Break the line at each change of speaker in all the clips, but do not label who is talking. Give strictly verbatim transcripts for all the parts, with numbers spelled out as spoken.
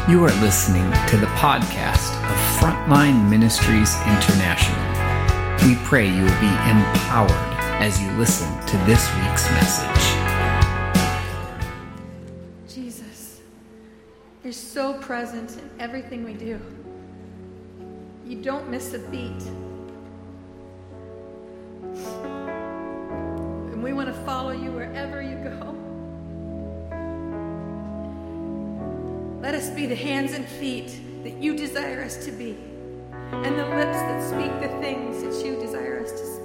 You are listening to the podcast of Frontline Ministries International. We pray you will be empowered as you listen to this week's message.
Jesus, you're so present in everything we do. You don't miss a beat. And we want to follow you wherever you go. Let us be the hands and feet that you desire us to be, and the lips that speak the things that you desire us to speak.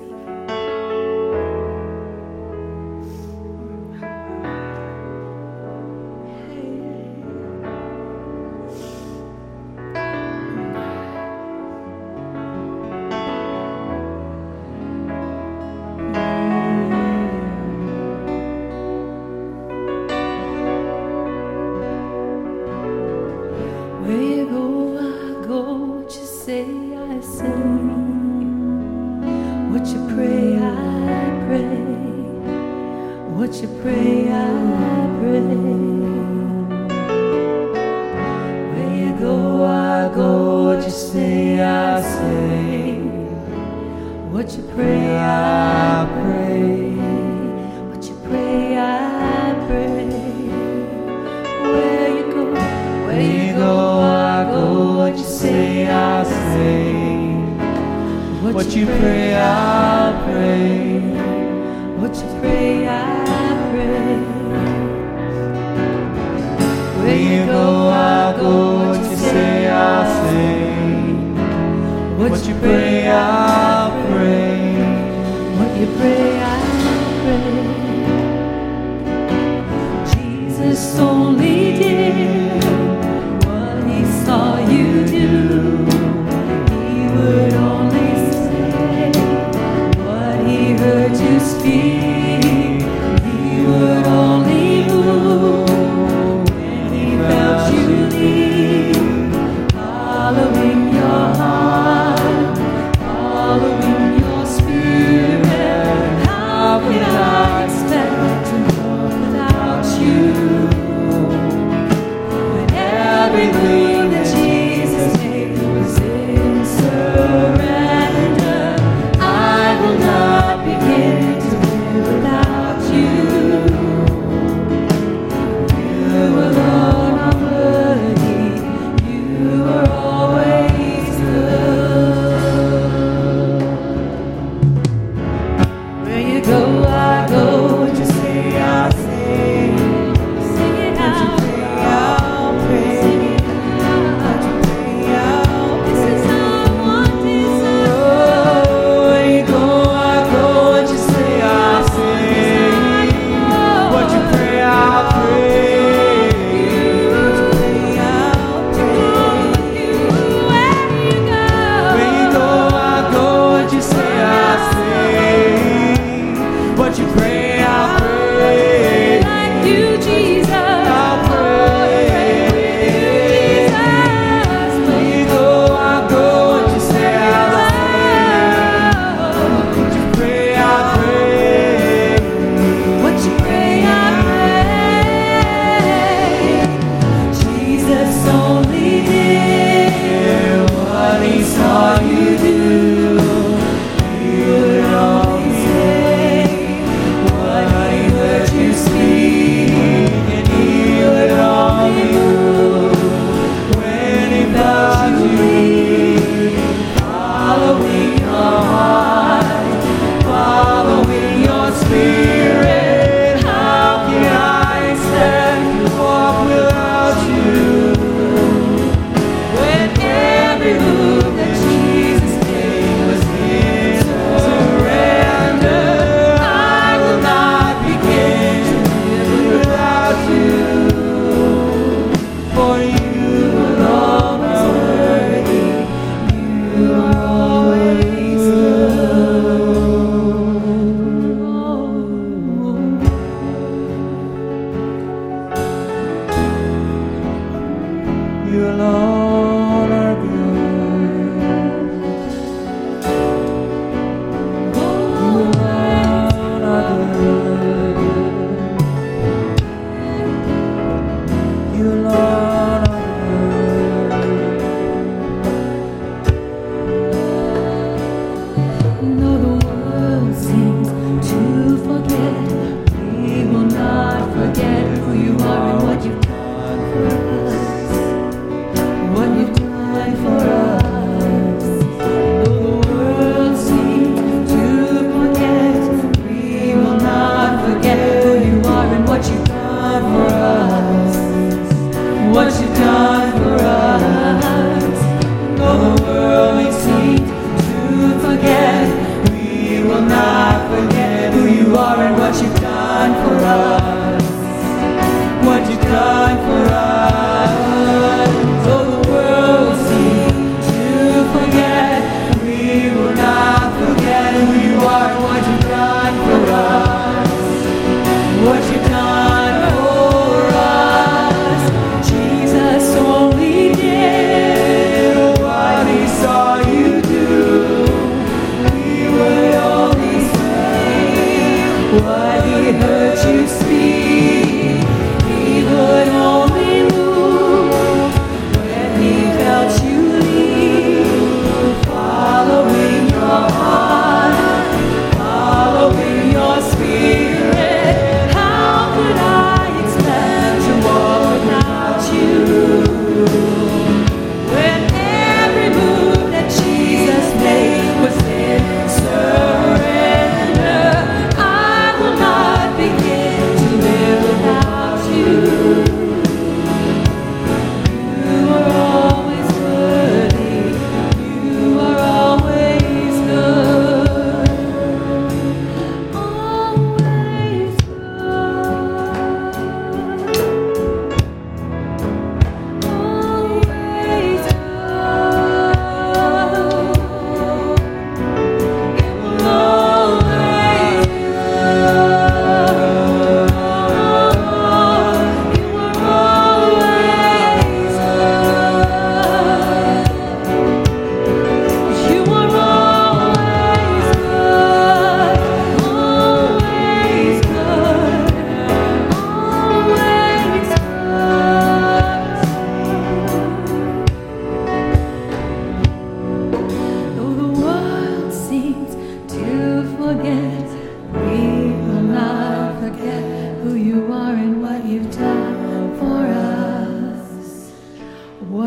You, Lord, are good.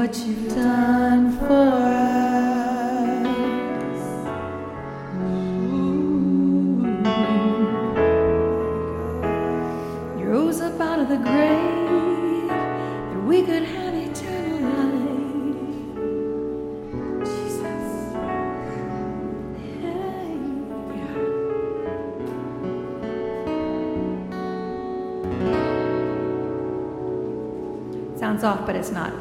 what you've done for us. You rose up out of the grave that we could have eternal life. Jesus. Hey, yeah. Sounds off, but it's not.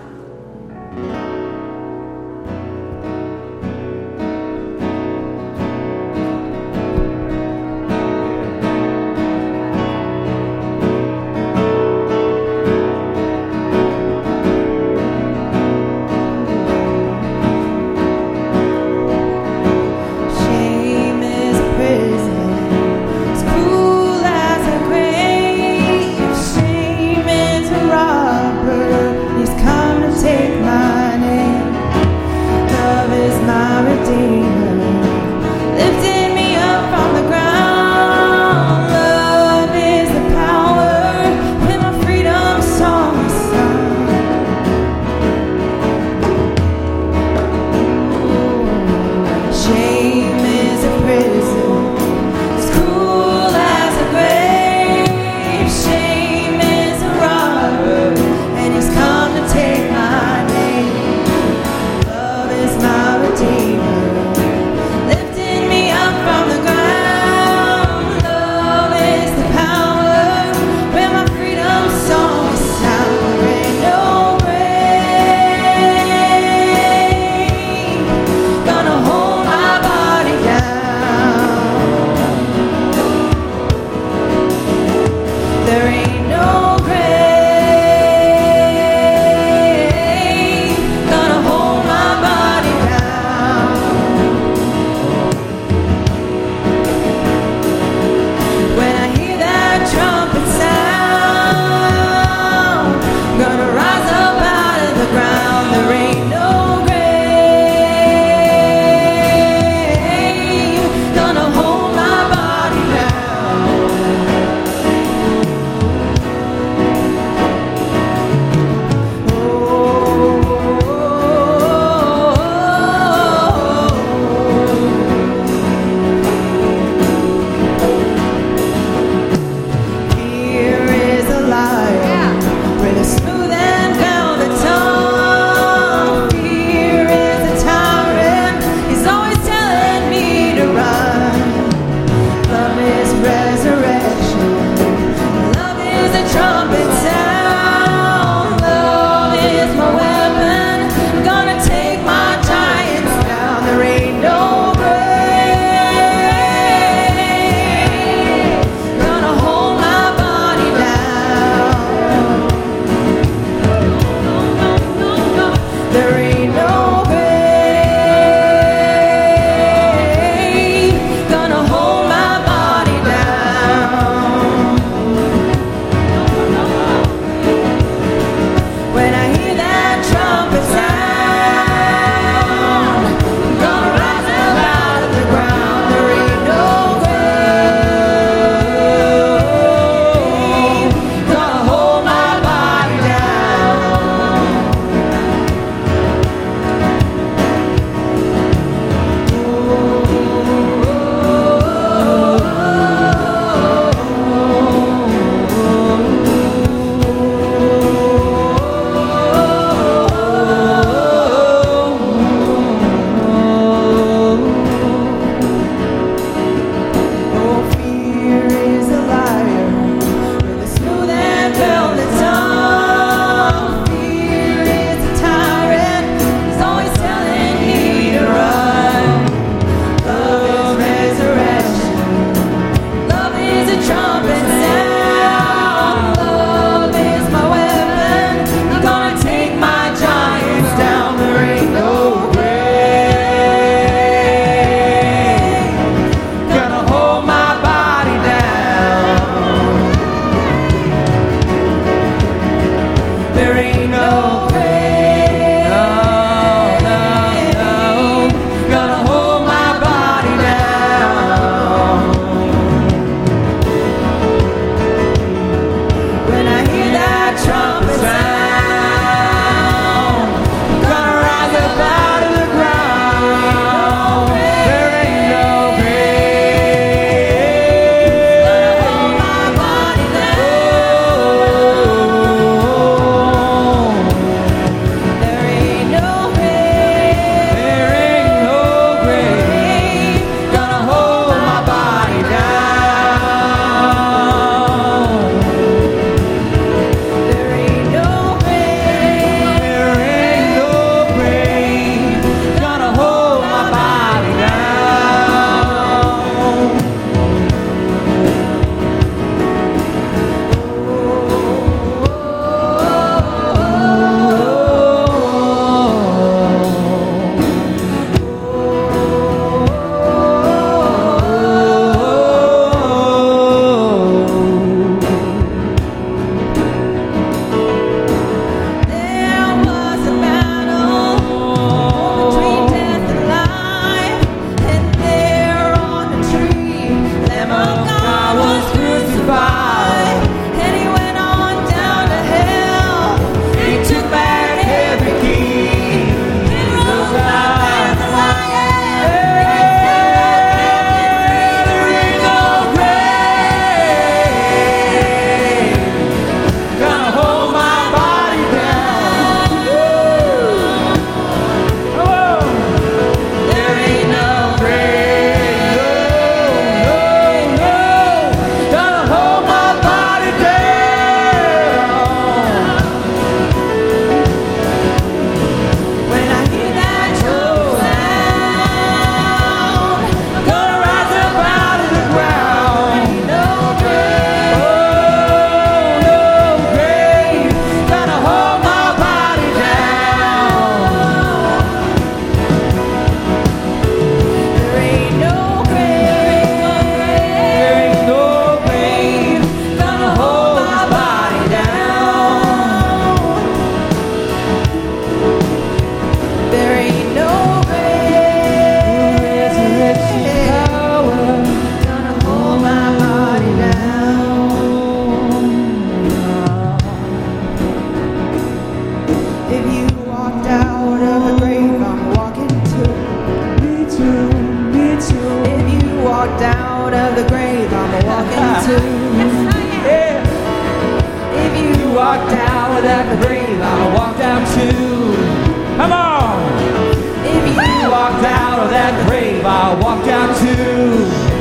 If you walked out of the grave, I'm walking too. Me too, me too. If you walked out of the grave, I'm walking too. Yeah. If you walked out of the grave, I'll walk down too. Come on. If you walked out of that grave, I'll walk down too.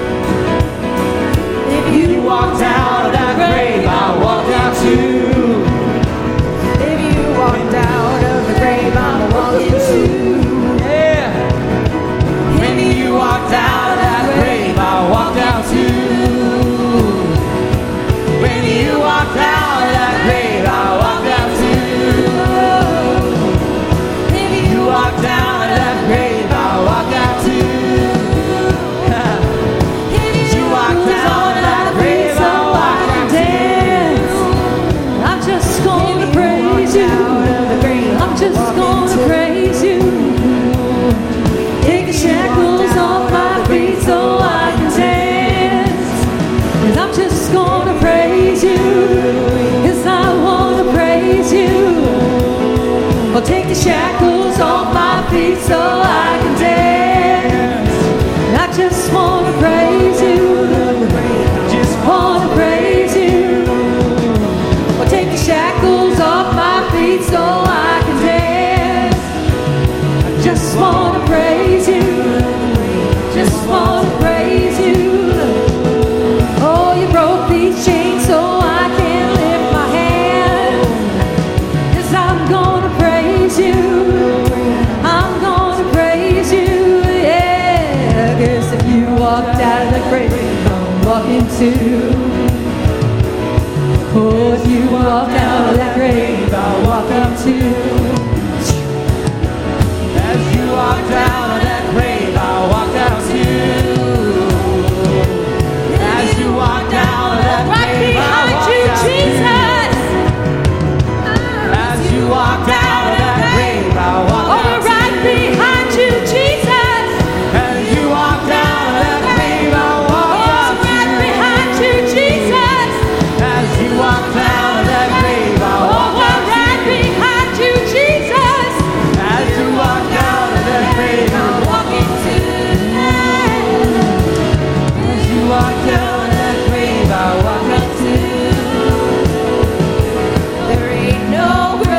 If you walked out of that grave, I'll walk down too. If you walked out of the grave, I'm walking too. Yeah. If you walked out of that grave, I'll walk down too. When you walked out of that grave, I'll walk down too. If you walked out of that grave, I'll walk down too. If you walked out of that grave, I'll walk down too.
I'm just gonna praise you. I'm just gonna praise you. Take the shackles off my feet so I can dance. 'Cause I'm just gonna praise you. 'Cause I wanna praise you. Well, take the shackles off my feet so I can dance. I just wanna praise you. Just wanna praise you. Well, take the shackles off my feet so I can dance. I just wanna praise you. Just wanna praise you. Oh, you broke these chains so I can lift my hand. 'Cause I'm gonna praise you. I'm gonna praise you. Yeah. 'Cause if you walked out of the grave, I'm walking too. Oh, if you walked out of that grave, I'll walk up too.
As you walked out of that grave, I'll walk out too. As you walked out of that
Right
grave, I'll
behind
walk
you,
out
Jesus.
too. As you walked out of that grave, I'll walk
Oh,
out
we're right
too.
behind you, Jesus.
As you walked out of that grave, I'll walk
Oh,
out
right
too.
behind you, Jesus.
As you walked out of that grave, I'll
Oh,
walk
we're
out
right
too.
behind you, Jesus.
As you walked out of that grave, I'll walk
Walking tonight.
As you walked out of that grave, I'll walk out too.
There ain't no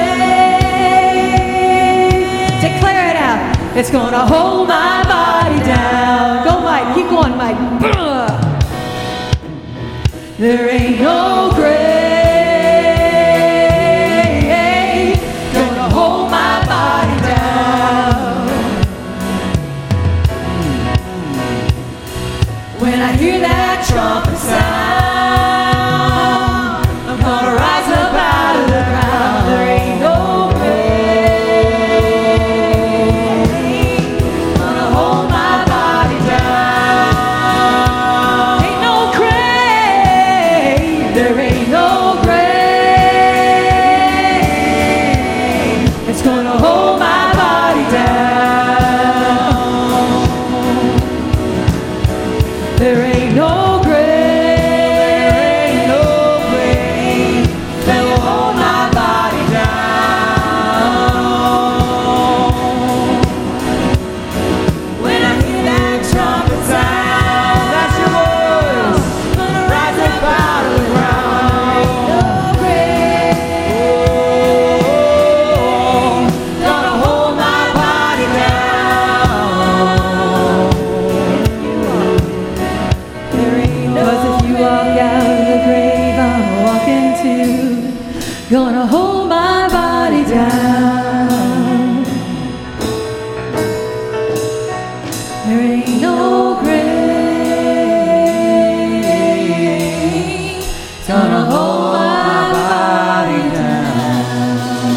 grave. Declare it out. It's gonna hold my body down. Go, Mike. Keep going, Mike. There ain't no grave gonna hold my body down. When I hear that trumpet sound, I'm gonna rise up out of the ground. There ain't no grave gonna hold my body down. Ain't no grave, there ain't no grave. It's gonna hold my body down. There ain't no grave, no grave that will hold my body down. When I hear that trumpet sound, that's your voice, gonna rise up out of the ground. No grave, gonna hold my body down. There ain't no 'Cause if you walk out of the grave, I'm walking too. Gonna hold my body down. There ain't no grave gonna hold my body down.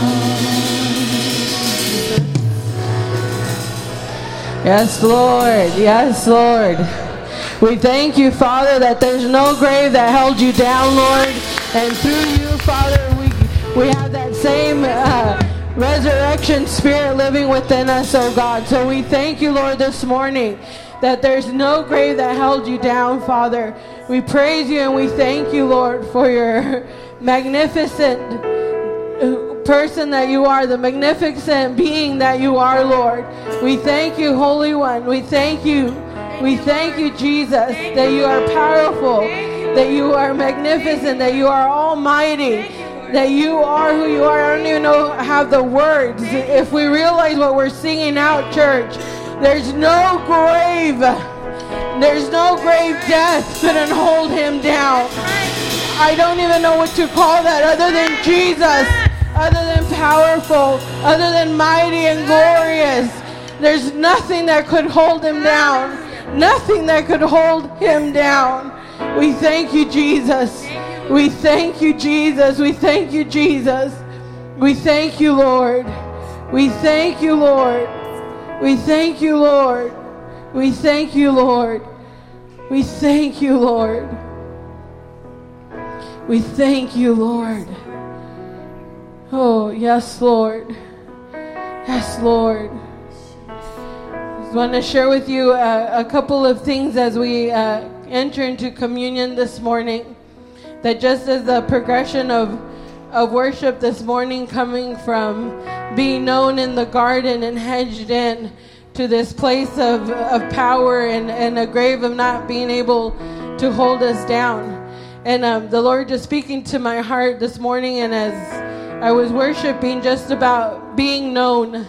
Yes, Lord. Yes, Lord. We thank you, Father, that there's no grave that held you down, Lord. And through you, Father, we we have that same uh, resurrection spirit living within us, oh God. So we thank you, Lord, this morning that there's no grave that held you down, Father. We praise you and we thank you, Lord, for your magnificent person that you are, the magnificent being that you are, Lord. We thank you, Holy One. We thank you. We thank you, Jesus, that you are powerful, that you are magnificent, that you are almighty, that you are who you are. I don't even know have the words. If we realize what we're singing out, church, there's no grave, there's no grave death couldn't hold him down. I don't even know what to call that other than Jesus, other than powerful, other than mighty and glorious. There's nothing that could hold him down. Nothing that could hold him down. We thank you, Jesus. We thank you, Jesus. We thank you, Jesus. We thank you, Lord. We thank you, Lord. We thank you, Lord. We thank you, Lord. We thank you, Lord. We thank you, Lord. Oh, yes, Lord. Yes, Lord. I want to share with you uh, a couple of things as we uh, enter into communion this morning. That just as the progression of, of worship this morning, coming from being known in the garden and hedged in to this place of, of power and, and a grave of not being able to hold us down. And um, the Lord just speaking to my heart this morning, and as I was worshiping, just about being known.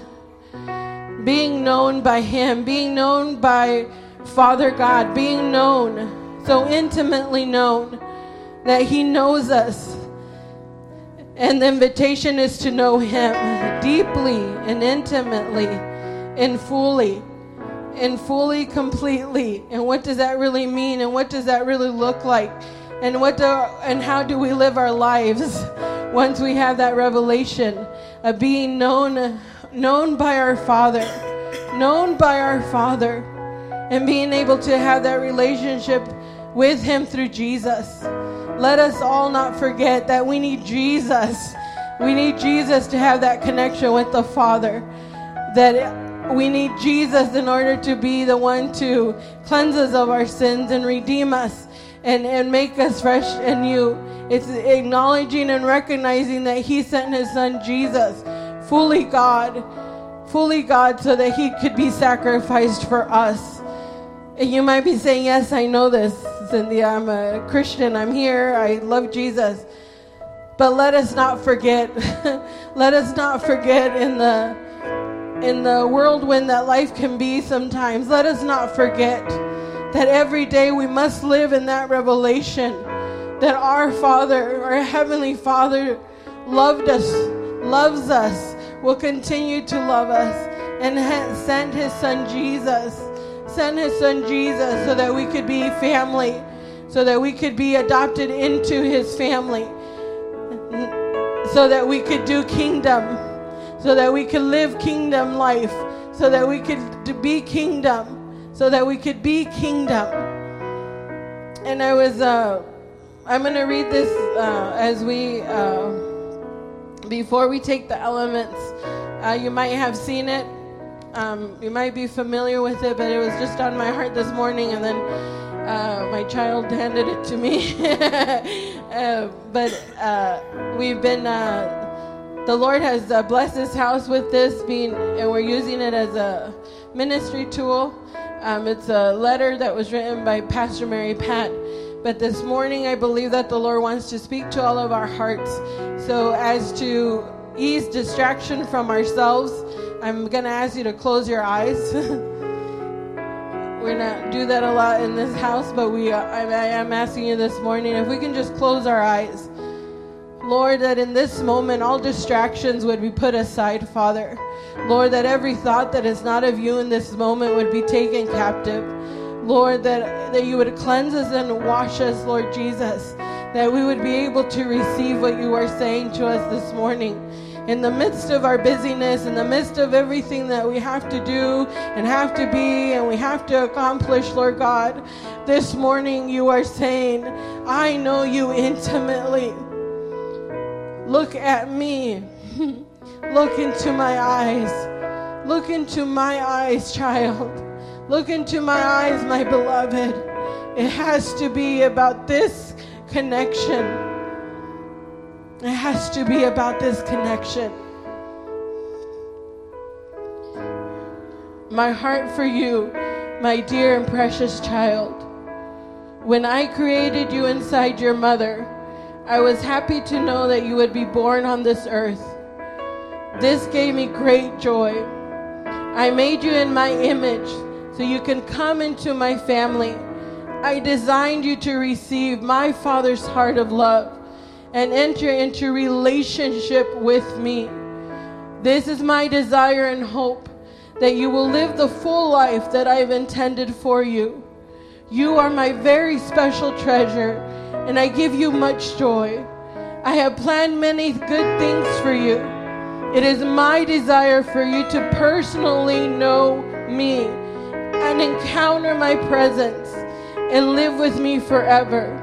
Being known by him, being known by Father God, being known, so intimately known that he knows us. And the invitation is to know him deeply and intimately and fully and fully, completely. And what does that really mean? And what does that really look like? And what do, and how do we live our lives once we have that revelation of being known known by our Father, known by our Father, and being able to have that relationship with him through Jesus. Let us all not forget that we need Jesus. We need Jesus to have that connection with the Father. That we need Jesus in order to be the one to cleanse us of our sins and redeem us and, and make us fresh and new. It's acknowledging and recognizing that he sent his son Jesus, fully God, fully God, so that he could be sacrificed for us. And you might be saying, yes, I know this, Cynthia. I'm a Christian. I'm here. I love Jesus. But let us not forget. Let us not forget in the in the whirlwind that life can be sometimes. Let us not forget that every day we must live in that revelation that our Father, our Heavenly Father, loved us, loves us, will continue to love us, and ha- sent his son Jesus, sent his son Jesus so that we could be family, so that we could be adopted into his family, so that we could do kingdom, so that we could live kingdom life, so that we could be kingdom, so that we could be kingdom. And I was, uh, I'm going to read this uh, as we, uh, before we take the elements. Uh, you might have seen it. Um, you might be familiar with it, but it was just on my heart this morning, and then uh, my child handed it to me. uh, but uh, we've been, uh, the Lord has uh, blessed this house with this, being, and we're using it as a ministry tool. Um, it's a letter that was written by Pastor Mary Pat. But this morning, I believe that the Lord wants to speak to all of our hearts. So as to ease distraction from ourselves, I'm going to ask you to close your eyes. We don't do that a lot in this house, but we are, I, I am asking you this morning if we can just close our eyes. Lord, that in this moment, all distractions would be put aside, Father. Lord, that every thought that is not of you in this moment would be taken captive. Lord, that, that you would cleanse us and wash us, Lord Jesus, that we would be able to receive what you are saying to us this morning. In the midst of our busyness, in the midst of everything that we have to do and have to be and we have to accomplish, Lord God, this morning you are saying, I know you intimately. Look at me. Look into my eyes. Look into my eyes, child. Look into my eyes, my beloved. It has to be about this connection. It has to be about this connection. My heart for you, my dear and precious child. When I created you inside your mother, I was happy to know that you would be born on this earth. This gave me great joy. I made you in my image so you can come into my family. I designed you to receive my Father's heart of love and enter into relationship with me. This is my desire and hope, that you will live the full life that I have intended for you. You are my very special treasure, and I give you much joy. I have planned many good things for you. It is my desire for you to personally know me and encounter my presence and live with me forever.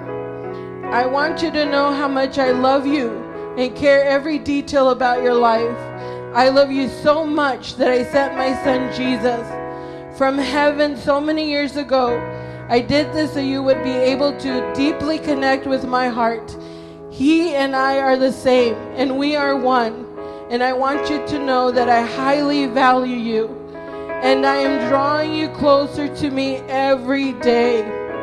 I want you to know how much I love you and care every detail about your life. I love you so much that I sent my son Jesus from heaven so many years ago. I did this so you would be able to deeply connect with my heart. He and I are the same, and we are one. And I want you to know that I highly value you, and I am drawing you closer to me every day.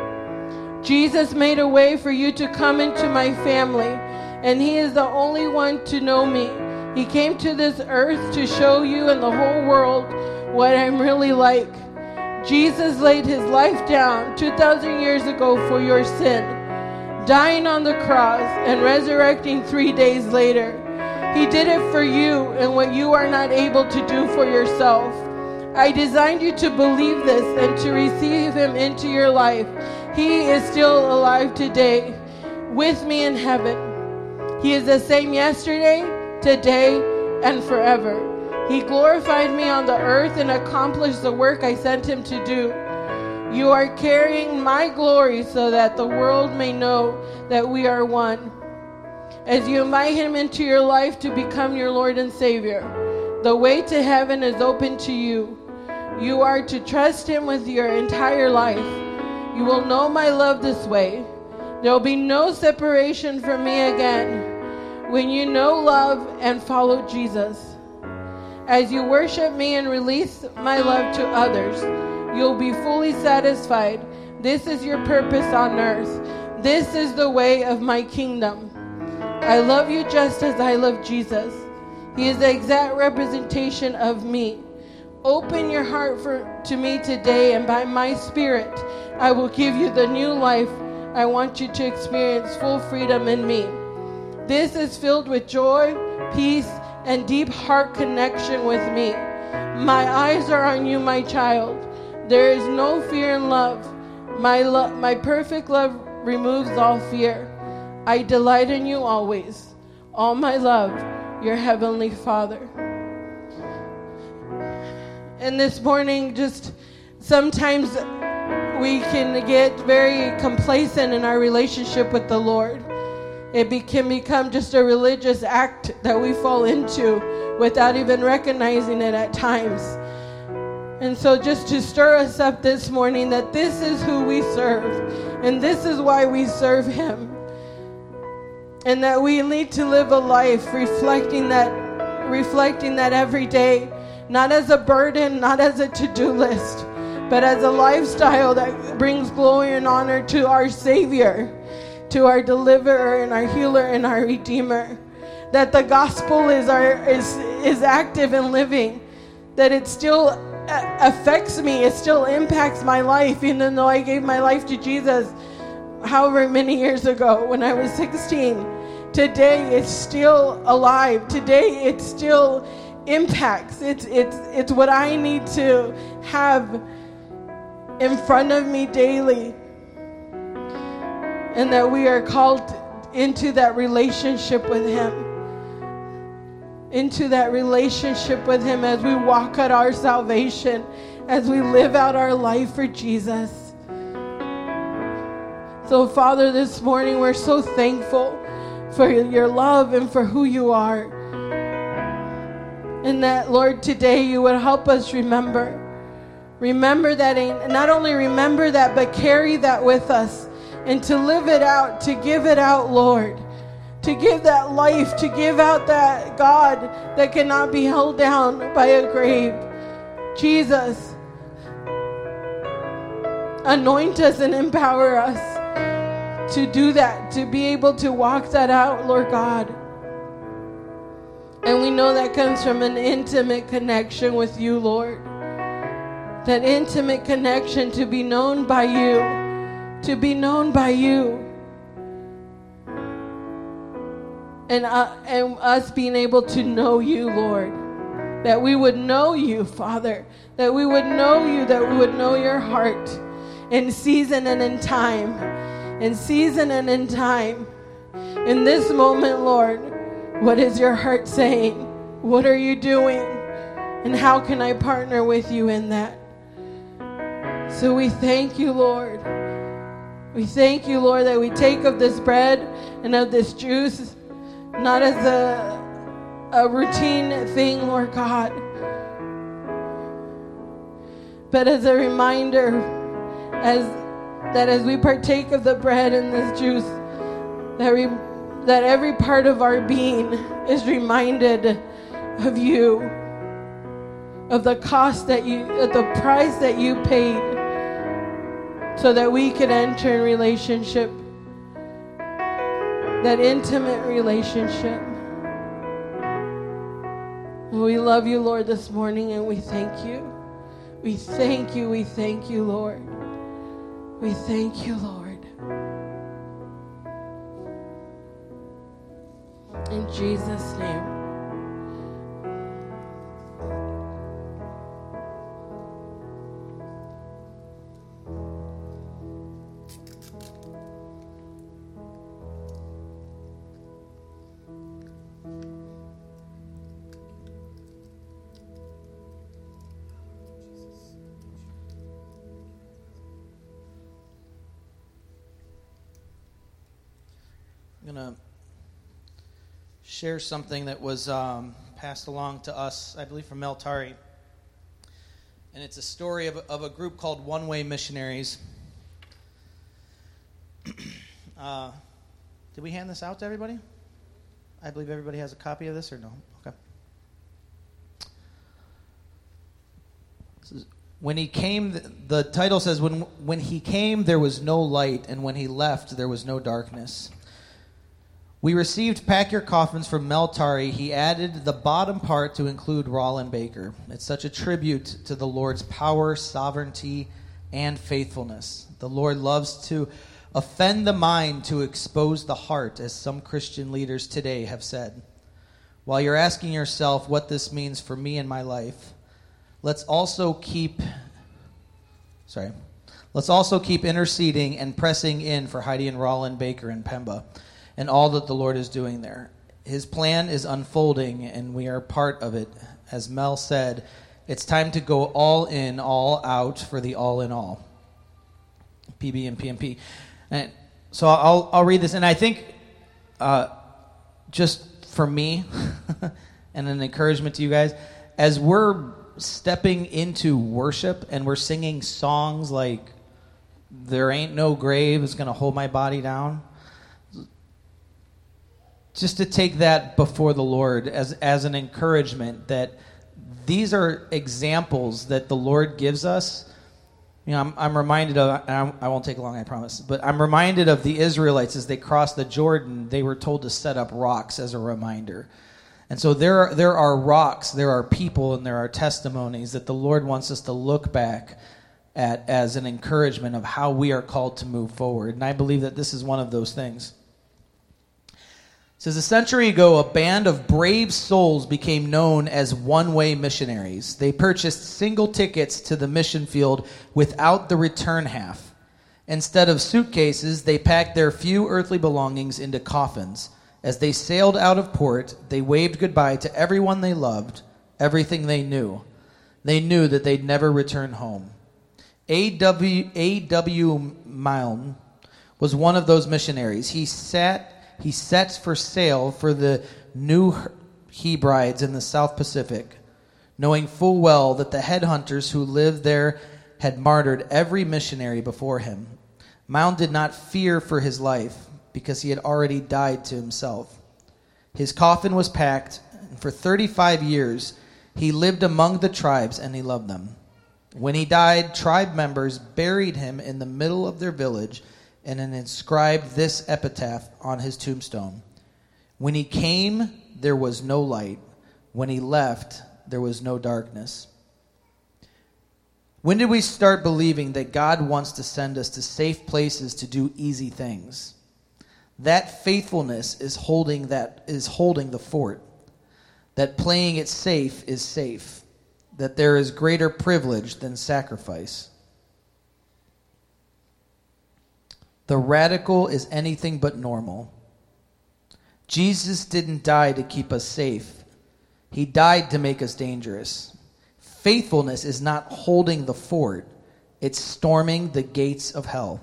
Jesus made a way for you to come into my family, and he is the only one to know me. He came to this earth to show you and the whole world what I'm really like. Jesus laid his life down two thousand years ago for your sin, dying on the cross and resurrecting three days later. He did it for you and what you are not able to do for yourself. I designed you to believe this and to receive him into your life. He is still alive today with me in heaven. He is the same yesterday, today, and forever. He glorified me on the earth and accomplished the work I sent him to do. You are carrying my glory so that the world may know that we are one. As you invite him into your life to become your Lord and Savior, the way to heaven is open to you. You are to trust him with your entire life. You will know my love this way. There will be no separation from me again when you know love and follow Jesus. As you worship me and release my love to others, you'll be fully satisfied. This is your purpose on earth. This is the way of my kingdom. I love you just as I love Jesus. He is the exact representation of me. Open your heart for, to me today, and by my Spirit, I will give you the new life. I want you to experience full freedom in me. This is filled with joy, peace, and deep heart connection with me. My eyes are on you, my child. There is no fear in love. My, lo- my perfect love removes all fear. I delight in you always. All my love, your heavenly Father. And this morning, just sometimes we can get very complacent in our relationship with the Lord. It be, can become just a religious act that we fall into without even recognizing it at times. And so just to stir us up this morning that this is who we serve, and this is why we serve him. And that we need to live a life reflecting that, reflecting that every day, not as a burden, not as a to-do list, but as a lifestyle that brings glory and honor to our Savior, to our deliverer and our healer and our redeemer. That the gospel is our is is active and living, that it still affects me, it still impacts my life, even though I gave my life to Jesus however many years ago when I was sixteen. Today it's still alive. Today it still impacts. It's it's it's what I need to have in front of me daily. And that we are called into that relationship with him. Into that relationship with him as we walk out our salvation, as we live out our life for Jesus. So, Father, this morning we're so thankful for your love and for who you are. And that, Lord, today you would help us remember. Remember that, not only remember that, but carry that with us. And to live it out, to give it out, Lord. to give that life, to give out that God that cannot be held down by a grave. Jesus, anoint us and empower us to do that, to be able to walk that out, Lord God. And we know that comes from an intimate connection with you, Lord. That intimate connection to be known by you, to be known by you. And, uh, and us being able to know you, Lord. That we would know you, Father. That we would know you, that we would know your heart in season and in time. In season and in time. In this moment, Lord, what is your heart saying? What are you doing? And how can I partner with you in that? So we thank you, Lord. We thank you, Lord, that we take of this bread and of this juice, not as a, a routine thing, Lord God, but as a reminder, as that as we partake of the bread and this juice, that we, that every part of our being is reminded of you, of the cost that you, of the price that you paid, so that we could enter in relationship, that intimate relationship. We love you, Lord, this morning, and we thank you. We thank you, we thank you, Lord. We thank you, Lord. In Jesus' name.
I'm going to share something that was um, passed along to us, I believe, from Mel Tari. And it's a story of, of a group called One Way Missionaries. uh, did we hand this out to everybody? I believe everybody has a copy of this, or no? Okay. This is, when he came, the, the title says, when, when he came, there was no light, and when he left, there was no darkness. We received Pack Your Coffins from Mel Tari. He added the bottom part to include Roland Baker. It's such a tribute to the Lord's power, sovereignty, and faithfulness. The Lord loves to offend the mind to expose the heart, as some Christian leaders today have said. While you're asking yourself what this means for me in my life, let's also keep, sorry, let's also keep interceding and pressing in for Heidi and Roland Baker in Pemba, and all that the Lord is doing there. His plan is unfolding, and we are part of it. As Mel said, it's time to go all in, all out for the all in all. P B and P M P. And so I'll I'll read this, and I think uh, just for me, and an encouragement to you guys, as we're stepping into worship and we're singing songs like "There Ain't No Grave Is Gonna Hold My Body Down," just to take that before the Lord as, as an encouragement that these are examples that the Lord gives us. You know, I'm, I'm reminded of, and I won't take long, I promise, but I'm reminded of the Israelites as they crossed the Jordan. They were told to set up rocks as a reminder. And so there are, there are rocks, there are people, and there are testimonies that the Lord wants us to look back at as an encouragement of how we are called to move forward. And I believe that this is one of those things. It says, a century ago, a band of brave souls became known as one-way missionaries. They purchased single tickets to the mission field without the return half. Instead of suitcases, they packed their few earthly belongings into coffins. As they sailed out of port, they waved goodbye to everyone they loved, everything they knew. They knew that they'd never return home. A W A W Milne was one of those missionaries. He sat He sets for sail for the New Hebrides in the South Pacific, knowing full well that the headhunters who lived there had martyred every missionary before him. Milne did not fear for his life, because he had already died to himself. His coffin was packed, and for thirty-five years he lived among the tribes, and he loved them. When he died, tribe members buried him in the middle of their village and inscribed this epitaph on his tombstone. When he came, there was no light. When he left, there was no darkness. When did we start believing that God wants to send us to safe places to do easy things? That faithfulness is holding that is holding the fort. That playing it safe is safe. That there is greater privilege than sacrifice. The radical is anything but normal. Jesus didn't die to keep us safe. He died to make us dangerous. Faithfulness is not holding the fort. It's storming the gates of hell.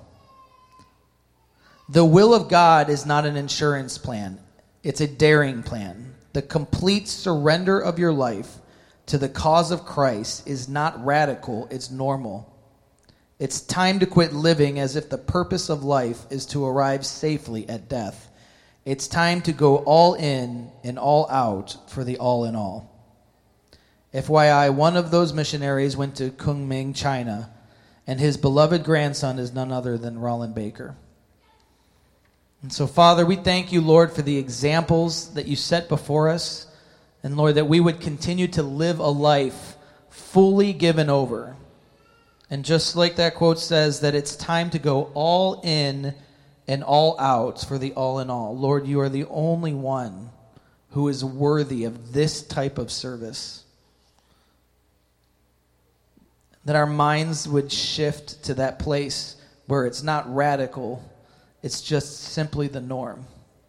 The will of God is not an insurance plan. It's a daring plan. The complete surrender of your life to the cause of Christ is not radical, it's normal. It's time to quit living as if the purpose of life is to arrive safely at death. It's time to go all in and all out for the all in all. F Y I, one of those missionaries went to Kunming, China, and his beloved grandson is none other than Roland Baker. And so, Father, we thank you, Lord, for the examples that you set before us. And, Lord, that we would continue to live a life fully given over. And just like that quote says, that it's time to go all in and all out for the all in all. Lord, you are the only one who is worthy of this type of service. That our minds would shift to that place where it's not radical, it's just simply the norm.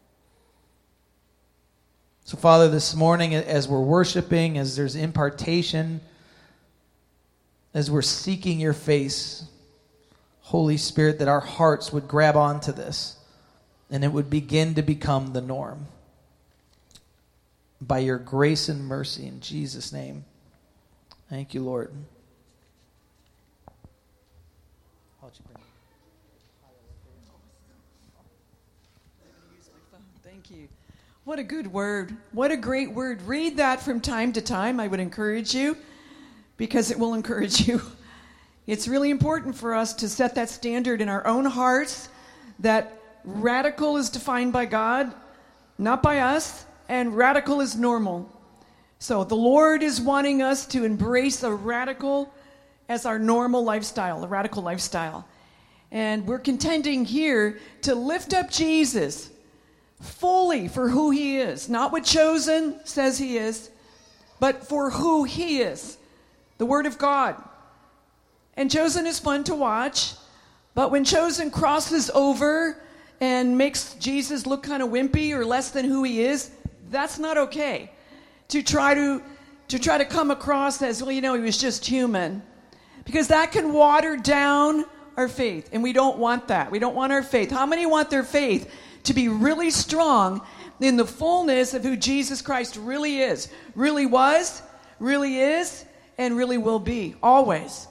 So, Father, this morning as we're worshiping, as there's impartation, as we're seeking your face, Holy Spirit, that our hearts would grab onto this and it would begin to become the norm. By your grace and mercy, in Jesus' name. Thank you, Lord.
Thank you. What a good word. What a great word. Read that from time to time. I would encourage you, because it will encourage you. It's really important for us to set that standard in our own hearts, that radical is defined by God, not by us, and radical is normal. So the Lord is wanting us to embrace a radical as our normal lifestyle, a radical lifestyle. And we're contending here to lift up Jesus fully for who he is. Not what Chosen says he is, but for who he is. The Word of God. And Chosen is fun to watch, but when Chosen crosses over and makes Jesus look kind of wimpy or less than who he is, that's not okay. To try to to try to come across as, well, you know, he was just human. Because that can water down our faith, and we don't want that. We don't want our faith. How many want their faith to be really strong in the fullness of who Jesus Christ really is, really was, really is, and really will be, always?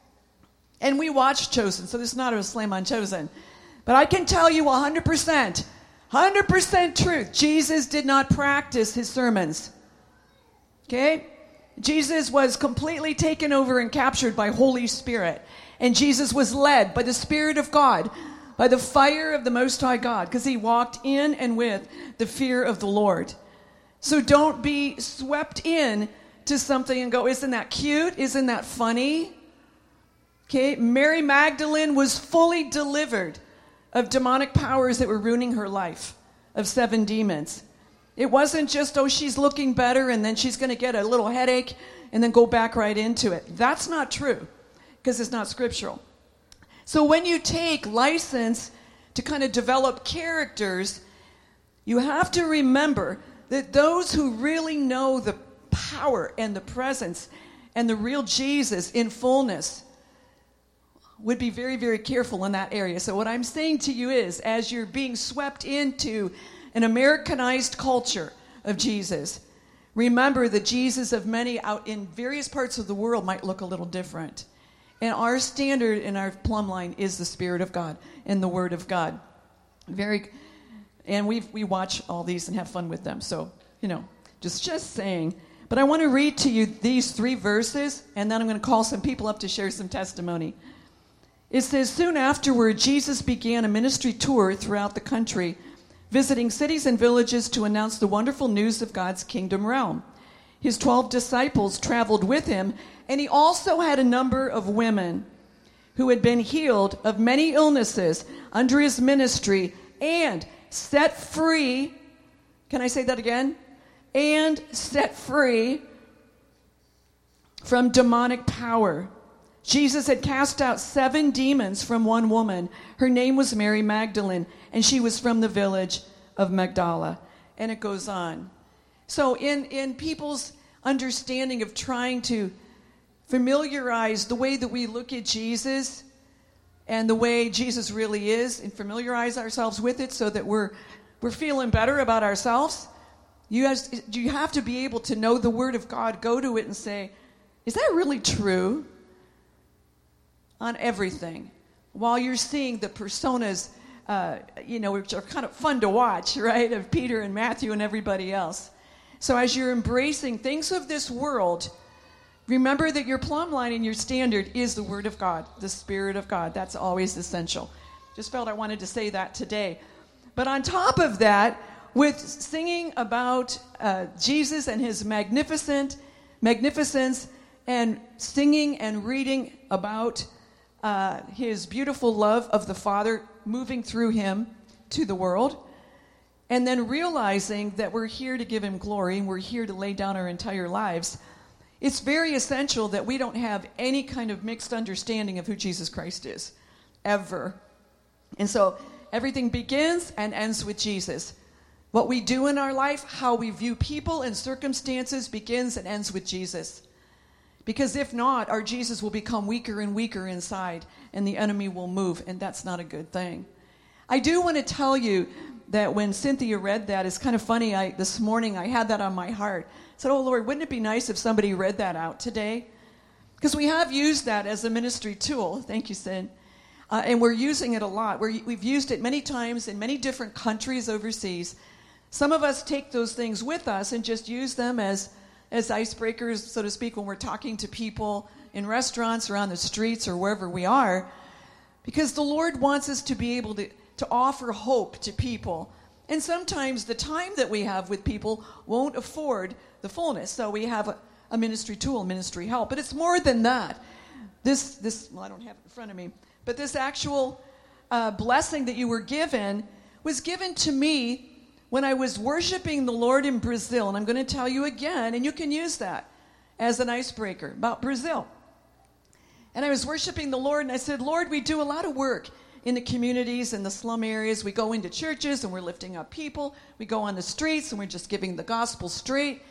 And we watch Chosen, so this is not a slam on Chosen. But I can tell you one hundred percent, one hundred percent truth, Jesus did not practice his sermons. Okay? Jesus was completely taken over and captured by Holy Spirit. And Jesus was led by the Spirit of God, by the fire of the Most High God, because he walked in and with the fear of the Lord. So don't be swept in to something and go, isn't that cute? Isn't that funny? Okay, Mary Magdalene was fully delivered of demonic powers that were ruining her life, of seven demons. It wasn't just, oh, she's looking better and then she's going to get a little headache and then go back right into it. That's not true, because it's not scriptural. So when you take license to kind of develop characters, you have to remember that those who really know the power and the presence and the real Jesus in fullness would be very, very careful in that area. So what I'm saying to you is, as you're being swept into an Americanized culture of Jesus, remember the Jesus of many out in various parts of the world might look a little different. And our standard and our plumb line is the Spirit of God and the Word of God. Very, And we we watch all these and have fun with them. So, you know, just, just saying. But I want to read to you these three verses, and then I'm going to call some people up to share some testimony. It says, soon afterward, Jesus began a ministry tour throughout the country, visiting cities and villages to announce the wonderful news of God's kingdom realm. His twelve disciples traveled with him, and he also had a number of women who had been healed of many illnesses under his ministry and set free. Can I say that again? And set free from demonic power. Jesus had cast out seven demons from one woman. Her name was Mary Magdalene, and she was from the village of Magdala. And it goes on. So in, in people's understanding of trying to familiarize the way that we look at Jesus and the way Jesus really is, and familiarize ourselves with it so that we're we're feeling better about ourselves, you guys, you have to be able to know the Word of God, go to it and say, is that really true? On everything. While you're seeing the personas, uh, you know, which are kind of fun to watch, right, of Peter and Matthew and everybody else. So as you're embracing things of this world, remember that your plumb line and your standard is the Word of God, the Spirit of God. That's always essential. Just felt I wanted to say that today. But on top of that, with singing about uh, Jesus and his magnificent magnificence, and singing and reading about uh, his beautiful love of the Father moving through him to the world, and then realizing that we're here to give him glory and we're here to lay down our entire lives, it's very essential that we don't have any kind of mixed understanding of who Jesus Christ is, ever. And so everything begins and ends with Jesus. What we do in our life, how we view people and circumstances, begins and ends with Jesus. Because if not, our Jesus will become weaker and weaker inside, and the enemy will move, and that's not a good thing. I do want to tell you that when Cynthia read that, it's kind of funny. I, this morning, I had that on my heart. I said, oh, Lord, wouldn't it be nice if somebody read that out today? Because we have used that as a ministry tool. Thank you, Sid. Uh, and we're using it a lot. We're, we've used it many times in many different countries overseas. Some of us take those things with us and just use them as, as icebreakers, so to speak, when we're talking to people in restaurants or on the streets or wherever we are. Because the Lord wants us to be able to, to offer hope to people. And sometimes the time that we have with people won't afford the fullness. So we have a, a ministry tool, ministry help. But it's more than that. This, this well, I don't have it in front of me. But this actual uh, blessing that you were given was given to me when I was worshiping the Lord in Brazil. And I'm going to tell you again, and you can use that as an icebreaker, about Brazil. And I was worshiping the Lord, and I said, Lord, we do a lot of work in the communities and the slum areas. We go into churches, and we're lifting up people. We go on the streets, and we're just giving the gospel straight.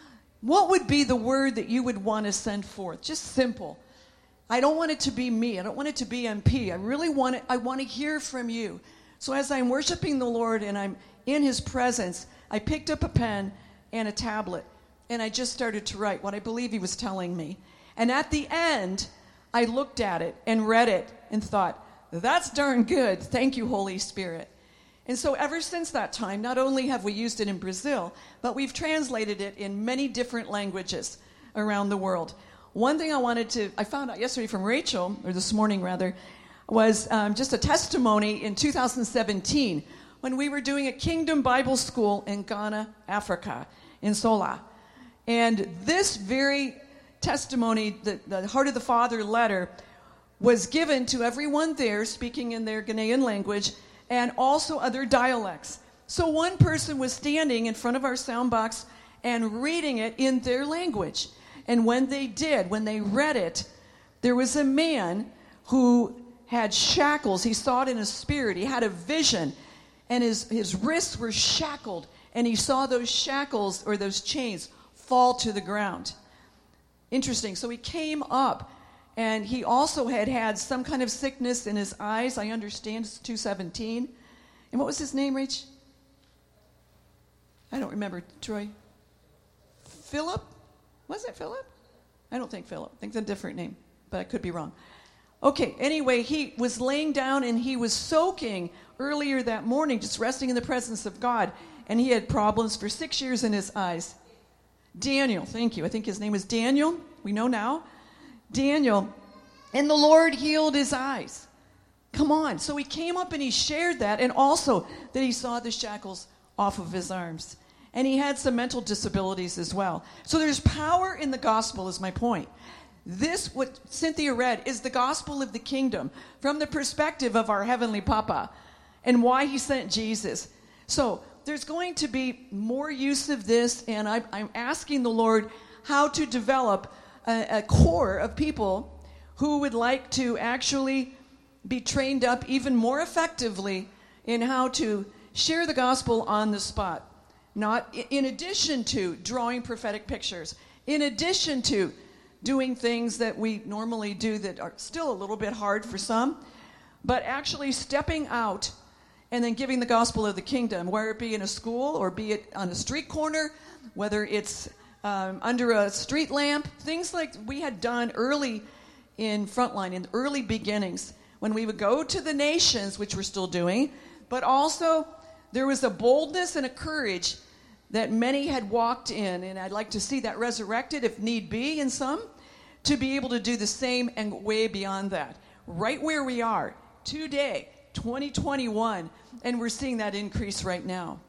What would be the word that you would want to send forth? Just simple. I don't want it to be me. I don't want it to be M P. I really want it. I want to hear from you. So as I'm worshiping the Lord and I'm in his presence, I picked up a pen and a tablet, and I just started to write what I believe he was telling me. And at the end, I looked at it and read it and thought, that's darn good. Thank you, Holy Spirit. And so ever since that time, not only have we used it in Brazil, but we've translated it in many different languages around the world. One thing I wanted to, I found out yesterday from Rachel, or this morning rather, was um, just a testimony in two thousand seventeen when we were doing a Kingdom Bible School in Ghana, Africa, in Sola. And this very testimony, the, the Heart of the Father letter, was given to everyone there speaking in their Ghanaian language and also other dialects. So one person was standing in front of our sound box and reading it in their language. And when they did, when they read it, there was a man who had shackles. He saw it in his spirit. He had a vision, and his, his wrists were shackled, and he saw those shackles or those chains fall to the ground. Interesting. So he came up, and he also had had some kind of sickness in his eyes. I understand it's two seventeen. And what was his name, Rach? I don't remember. Troy? Philip? Was it Philip? I don't think Philip. I think it's a different name, but I could be wrong. Okay, anyway, he was laying down and he was soaking earlier that morning, just resting in the presence of God. And he had problems for six years in his eyes. Daniel, thank you. I think his name is Daniel. We know now. Daniel. And the Lord healed his eyes. Come on. So he came up and he shared that, and also that he saw the shackles off of his arms. And he had some mental disabilities as well. So there's power in the gospel, is my point. This, what Cynthia read, is the gospel of the kingdom from the perspective of our heavenly Papa and why he sent Jesus. So there's going to be more use of this, and I, I'm asking the Lord how to develop a, a core of people who would like to actually be trained up even more effectively in how to share the gospel on the spot. Not in addition to drawing prophetic pictures, in addition to doing things that we normally do that are still a little bit hard for some, but actually stepping out and then giving the gospel of the kingdom, whether it be in a school or be it on a street corner, whether it's um, under a street lamp, things like we had done early in Frontline, in the early beginnings, when we would go to the nations, which we're still doing, but also there was a boldness and a courage that many had walked in, and I'd like to see that resurrected if need be in some, to be able to do the same and way beyond that. Right where we are today, twenty twenty-one, and we're seeing that increase right now.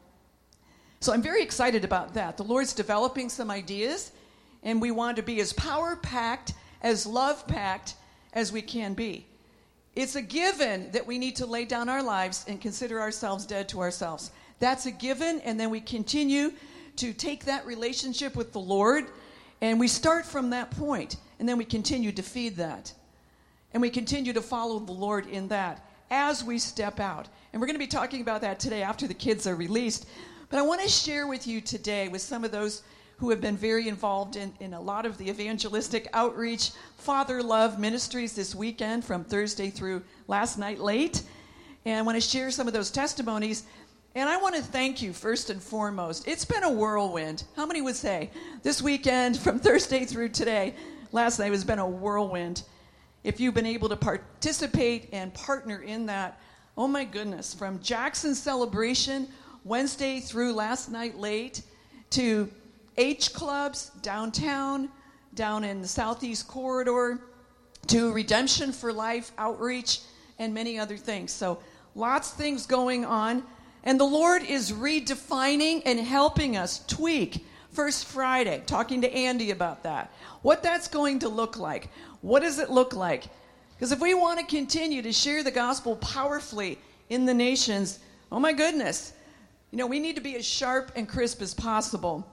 So I'm very excited about that. The Lord's developing some ideas, and we want to be as power-packed, as love-packed as we can be. It's a given that we need to lay down our lives and consider ourselves dead to ourselves. That's a given, and then we continue to take that relationship with the Lord, and we start from that point, and then we continue to feed that. And we continue to follow the Lord in that as we step out. And we're going to be talking about that today after the kids are released. But I want to share with you today with some of those who have been very involved in, in a lot of the evangelistic outreach, Father Love ministries this weekend from Thursday through last night late. And I want to share some of those testimonies. And I want to thank you first and foremost. It's been a whirlwind. How many would say this weekend from Thursday through today, last night has been a whirlwind. If you've been able to participate and partner in that, oh my goodness, from Jackson's celebration Wednesday through last night late to H clubs downtown, down in the Southeast Corridor, to Redemption for Life outreach, and many other things. So lots of things going on. And the Lord is redefining and helping us tweak First Friday, talking to Andy about that. What that's going to look like. What does it look like? Because if we want to continue to share the gospel powerfully in the nations, oh my goodness, you know, we need to be as sharp and crisp as possible.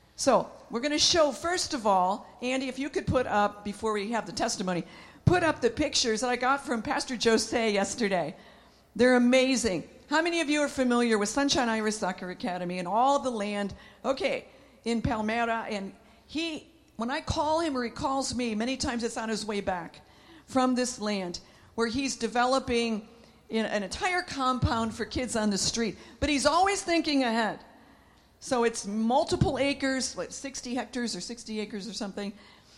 So we're going to show, first of all, Andy, if you could put up, before we have the testimony, put up the pictures that I got from Pastor Jose yesterday. They're amazing. How many of you are familiar with Sunshine Irish Soccer Academy and all the land, okay, in Palmyra? And he, when I call him or he calls me, many times it's on his way back from this land where he's developing an entire compound for kids on the street. But he's always thinking ahead. So it's multiple acres, what, sixty hectares or sixty acres or something.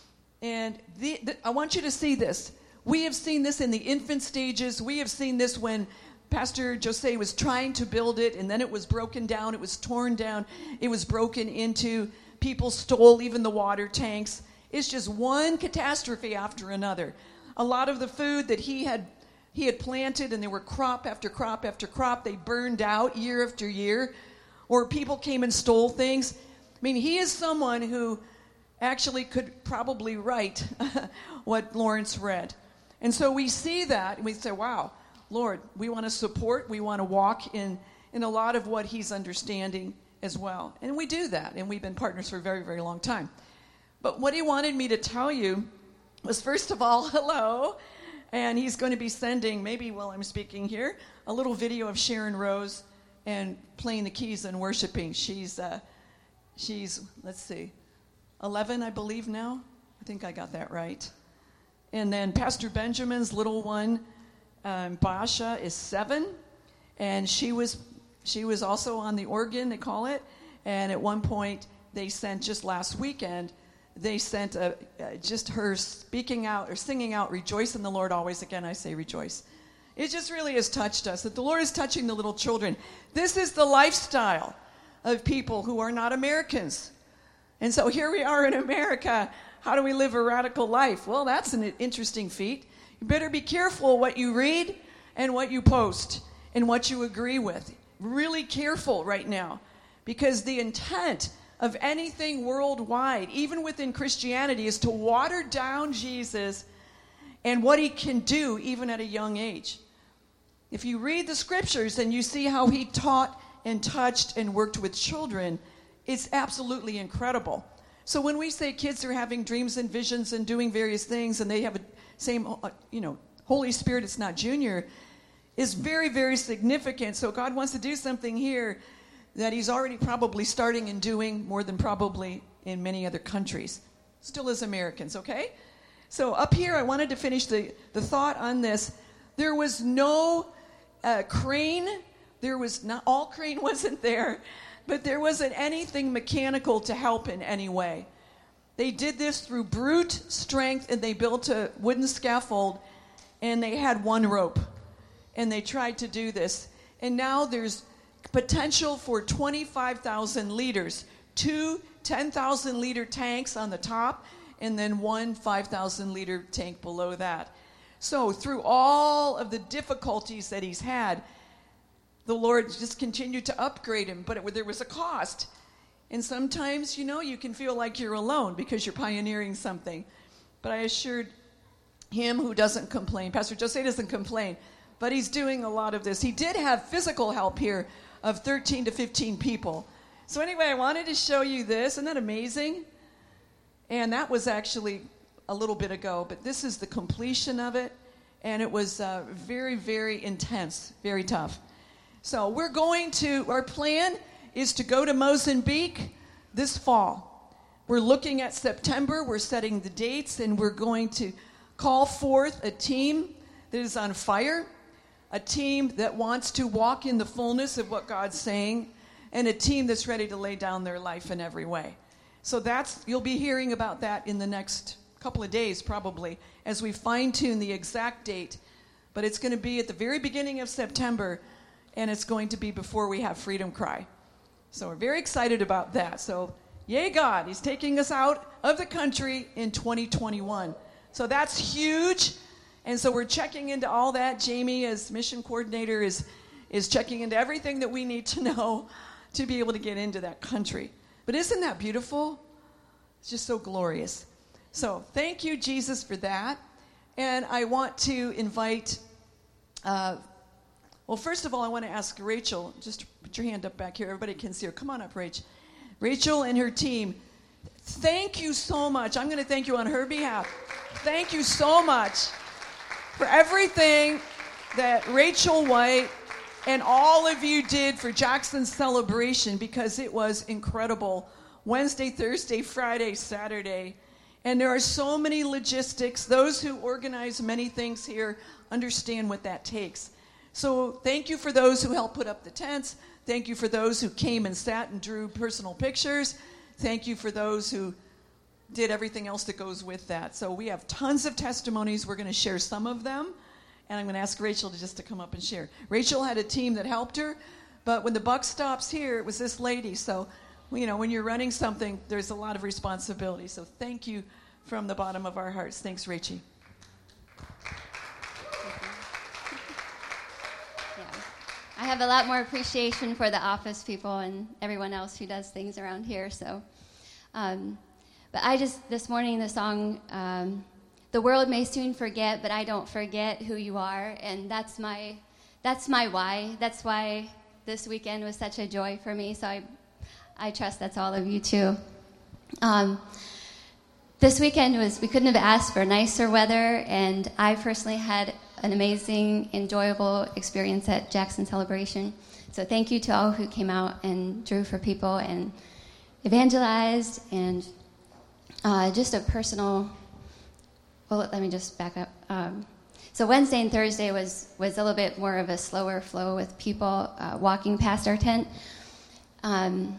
And the, the, I want you to see this. We have seen this in the infant stages. We have seen this when Pastor Jose was trying to build it, and then it was broken down. It was torn down. It was broken into. People stole even the water tanks. It's just one catastrophe after another. A lot of the food that he had he had planted, and there were crop after crop after crop, they burned out year after year, or people came and stole things. I mean, he is someone who actually could probably write what Lawrence read. And so we see that, and we say, wow, Lord, we want to support, we want to walk in, in a lot of what he's understanding as well. And we do that, and we've been partners for a very, very long time. But what he wanted me to tell you was, first of all, hello. And he's going to be sending, maybe while I'm speaking here, a little video of Sharon Rose and playing the keys and worshiping. She's, uh, she's let's see, eleven, I believe now. I think I got that right. And then Pastor Benjamin's little one, um, Basha, is seven. And she was she was also on the organ, they call it. And at one point, they sent just last weekend they sent a, uh, just her speaking out or singing out, "Rejoice in the Lord always." Again, I say rejoice. It just really has touched us, that the Lord is touching the little children. This is the lifestyle of people who are not Americans. And so here we are in America. How do we live a radical life? Well, that's an interesting feat. You better be careful what you read and what you post and what you agree with. Really careful right now, because the intent of anything worldwide, even within Christianity, is to water down Jesus and what he can do even at a young age. If you read the scriptures and you see how he taught and touched and worked with children, it's absolutely incredible. So when we say kids are having dreams and visions and doing various things, and they have a same, uh, you know, Holy Spirit, it's not junior, is very, very significant. So God wants to do something here that he's already probably starting and doing more than probably in many other countries, still as Americans, okay? So up here, I wanted to finish the, the thought on this. There was no uh, crane. There was not, all crane wasn't there, but there wasn't anything mechanical to help in any way. They did this through brute strength, and they built a wooden scaffold, and they had one rope, and they tried to do this. And now there's potential for twenty-five thousand liters, two ten thousand liter tanks on the top, and then one five thousand liter tank below that. So through all of the difficulties that he's had, the Lord just continued to upgrade him, but it, there was a cost. And sometimes, you know, you can feel like you're alone because you're pioneering something. But I assured him, who doesn't complain, Pastor Jose doesn't complain, but he's doing a lot of this. He did have physical help here of thirteen to fifteen people. So anyway, I wanted to show you this. Isn't that amazing? And that was actually a little bit ago, but this is the completion of it. And it was uh, very, very intense, very tough. So we're going to, our plan is to go to Mozambique this fall. We're looking at September. We're setting the dates, and we're going to call forth a team that is on fire, a team that wants to walk in the fullness of what God's saying, and a team that's ready to lay down their life in every way. So that's, you'll be hearing about that in the next couple of days probably as we fine-tune the exact date. But it's going to be at the very beginning of September, and it's going to be before we have Freedom Cry. So we're very excited about that. So yay God, he's taking us out of the country in twenty twenty-one. So that's huge. And so we're checking into all that. Jamie, as mission coordinator, is is checking into everything that we need to know to be able to get into that country. But isn't that beautiful? It's just so glorious. So thank you, Jesus, for that. And I want to invite, uh, well, first of all, I want to ask Rachel, just put your hand up back here. Everybody can see her. Come on up, Rach. Rachel and her team, thank you so much. I'm going to thank you on her behalf. Thank you so much for everything that Rachel White and all of you did for Jackson's celebration, because it was incredible. Wednesday, Thursday, Friday, Saturday. And there are so many logistics. Those who organize many things here understand what that takes. So thank you for those who helped put up the tents. Thank you for those who came and sat and drew personal pictures. Thank you for those who did everything else that goes with that. So we have tons of testimonies. We're going to share some of them. And I'm going to ask Rachel to just to come up and share. Rachel had a team that helped her. But when the buck stops here, it was this lady. So, you know, when you're running something, there's a lot of responsibility. So thank you from the bottom of our hearts. Thanks, Rachie.
Yeah. I have a lot more appreciation for the office people and everyone else who does things around here. So, um, but I just, this morning, the song, um, the world may soon forget, but I don't forget who you are. And that's my, that's my why. That's why this weekend was such a joy for me. So I, I trust that's all of you too. Um, this weekend was, we couldn't have asked for nicer weather, and I personally had an amazing, enjoyable experience at Jackson Celebration. So thank you to all who came out and drew for people and evangelized, and uh, just a personal, well, let me just back up. Um, so Wednesday and Thursday was, was a little bit more of a slower flow with people uh, walking past our tent. Um,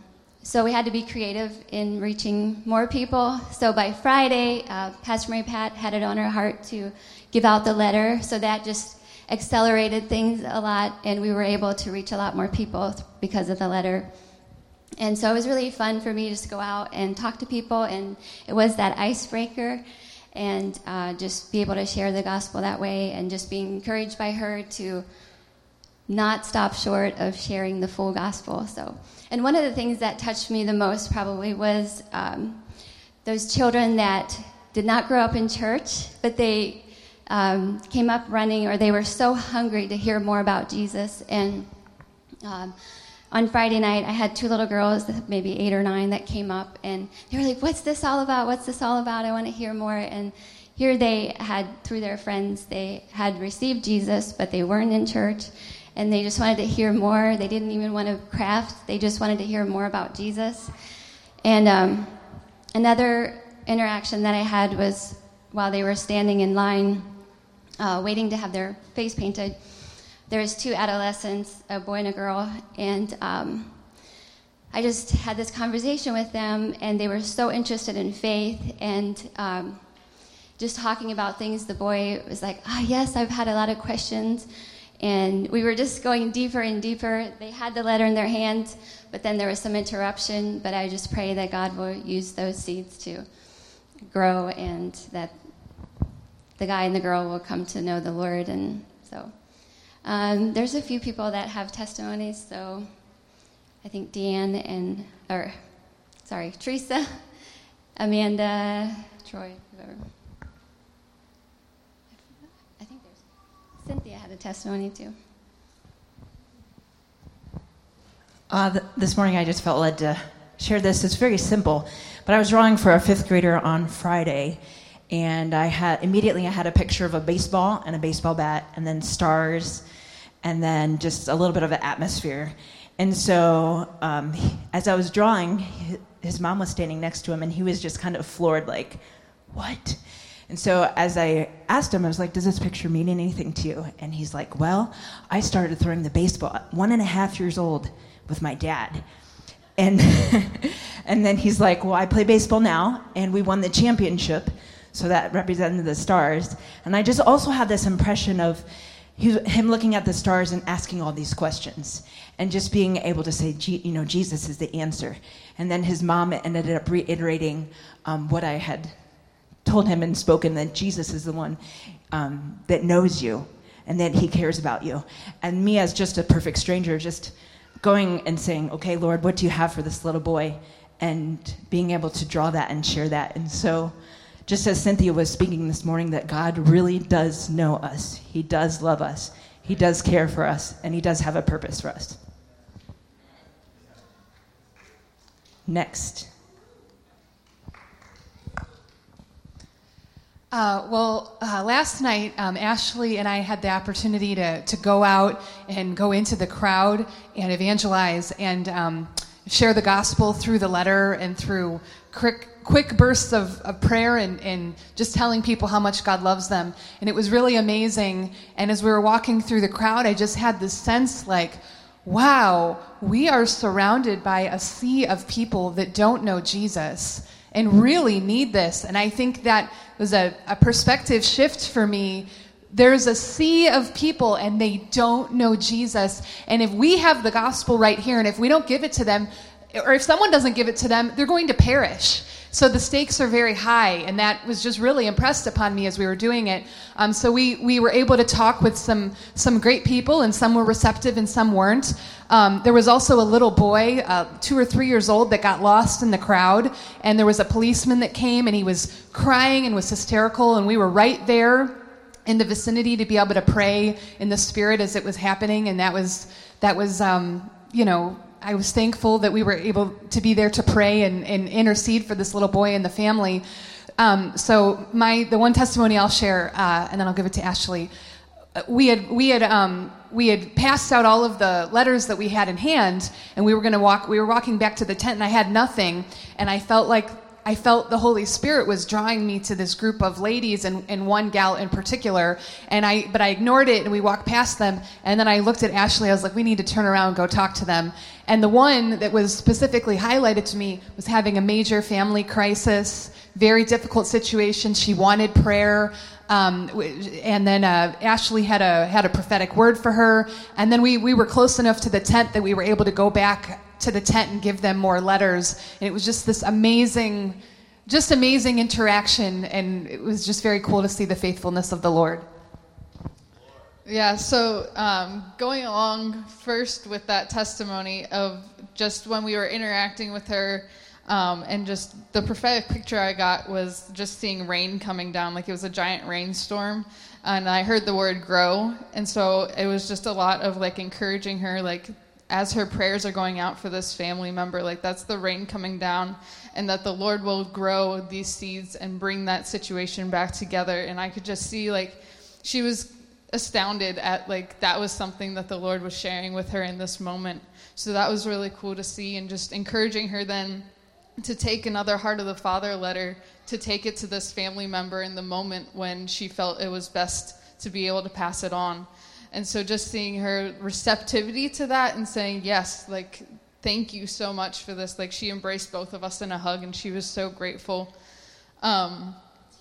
so we had to be creative in reaching more people. So by Friday, uh, Pastor Mary Pat had it on her heart to give out the letter. So that just accelerated things a lot, and we were able to reach a lot more people because of the letter. And so it was really fun for me just to go out and talk to people, and it was that icebreaker, and uh, just be able to share the gospel that way, and just being encouraged by her to not stop short of sharing the full gospel. So, and one of the things that touched me the most probably was um, those children that did not grow up in church, but they um, came up running, or they were so hungry to hear more about Jesus. And um, on Friday night, I had two little girls, maybe eight or nine, that came up, and they were like, "What's this all about? What's this all about? I want to hear more." And here they had, through their friends, they had received Jesus, but they weren't in church. And they just wanted to hear more. They didn't even want to craft. They just wanted to hear more about Jesus. And um, another interaction that I had was while they were standing in line, uh, waiting to have their face painted. There was two adolescents, a boy and a girl, and um, I just had this conversation with them, and they were so interested in faith, and um, just talking about things. The boy was like, "Ah, oh, yes, I've had a lot of questions." And we were just going deeper and deeper. They had the letter in their hands, but then there was some interruption. But I just pray that God will use those seeds to grow, and that the guy and the girl will come to know the Lord. And so um, there's a few people that have testimonies. So I think Deanne and, or sorry, Teresa, Amanda, Troy, whoever. Cynthia had a testimony too.
Uh, th- this morning I just felt led to share this. It's very simple, but I was drawing for a fifth grader on Friday, and I had immediately I had a picture of a baseball and a baseball bat, and then stars, and then just a little bit of an atmosphere. And so um, he, as I was drawing, his, his mom was standing next to him, and he was just kind of floored, like, "What?" And so as I asked him, I was like, "Does this picture mean anything to you?" And he's like, "Well, I started throwing the baseball at one and a half years old with my dad." And and then he's like, "Well, I play baseball now, and we won the championship." So that represented the stars. And I just also had this impression of he, him looking at the stars and asking all these questions, and just being able to say, you know, Jesus is the answer. And then his mom ended up reiterating um, what I had told him and spoken, that Jesus is the one um, that knows you and that he cares about you. And me, as just a perfect stranger, just going and saying, "Okay, Lord, what do you have for this little boy?" And being able to draw that and share that. And so just as Cynthia was speaking this morning, that God really does know us. He does love us. He does care for us, and he does have a purpose for us. Next.
Uh, well, uh, last night, um, Ashley and I had the opportunity to, to go out and go into the crowd and evangelize and um, share the gospel through the letter and through quick, quick bursts of, of prayer and, and just telling people how much God loves them. And it was really amazing. And as we were walking through the crowd, I just had this sense like, wow, we are surrounded by a sea of people that don't know Jesus and really need this. And I think that was a, a perspective shift for me. There's a sea of people and they don't know Jesus. And if we have the gospel right here, and if we don't give it to them, or if someone doesn't give it to them, they're going to perish. So the stakes are very high, and that was just really impressed upon me as we were doing it. Um, so we we were able to talk with some some great people, and some were receptive and some weren't. Um, there was also a little boy, uh, two or three years old, that got lost in the crowd, and there was a policeman that came, and he was crying and was hysterical, and we were right there in the vicinity to be able to pray in the spirit as it was happening, and that was that was um, you know. I was thankful that we were able to be there to pray and, and intercede for this little boy and the family. Um, so my the one testimony I'll share, uh, and then I'll give it to Ashley. We had we had um, we had passed out all of the letters that we had in hand, and we were going to walk. We were walking back to the tent, and I had nothing, and I felt like I felt the Holy Spirit was drawing me to this group of ladies and, and one gal in particular. And I, but I ignored it and we walked past them. And then I looked at Ashley. I was like, we need to turn around and go talk to them. And the one that was specifically highlighted to me was having a major family crisis, very difficult situation. She wanted prayer. Um, and then uh, Ashley had a had a prophetic word for her. And then we, we were close enough to the tent that we were able to go back to the tent and give them more letters. And it was just this amazing, just amazing interaction. And it was just very cool to see the faithfulness of the Lord.
Yeah, so um, going along first with that testimony of just when we were interacting with her, um, and just the prophetic picture I got was just seeing rain coming down, like it was a giant rainstorm, and I heard the word grow, and so it was just a lot of like encouraging her, like as her prayers are going out for this family member, like that's the rain coming down, and that the Lord will grow these seeds and bring that situation back together. And I could just see like she was astounded at like that was something that the Lord was sharing with her in this moment. So that was really cool to see, and just encouraging her then to take another Heart of the Father letter, to take it to this family member in the moment when she felt it was best to be able to pass it on. And so just seeing her receptivity to that and saying, yes, like, thank you so much for this. Like, she embraced both of us in a hug, and she was so grateful. Um,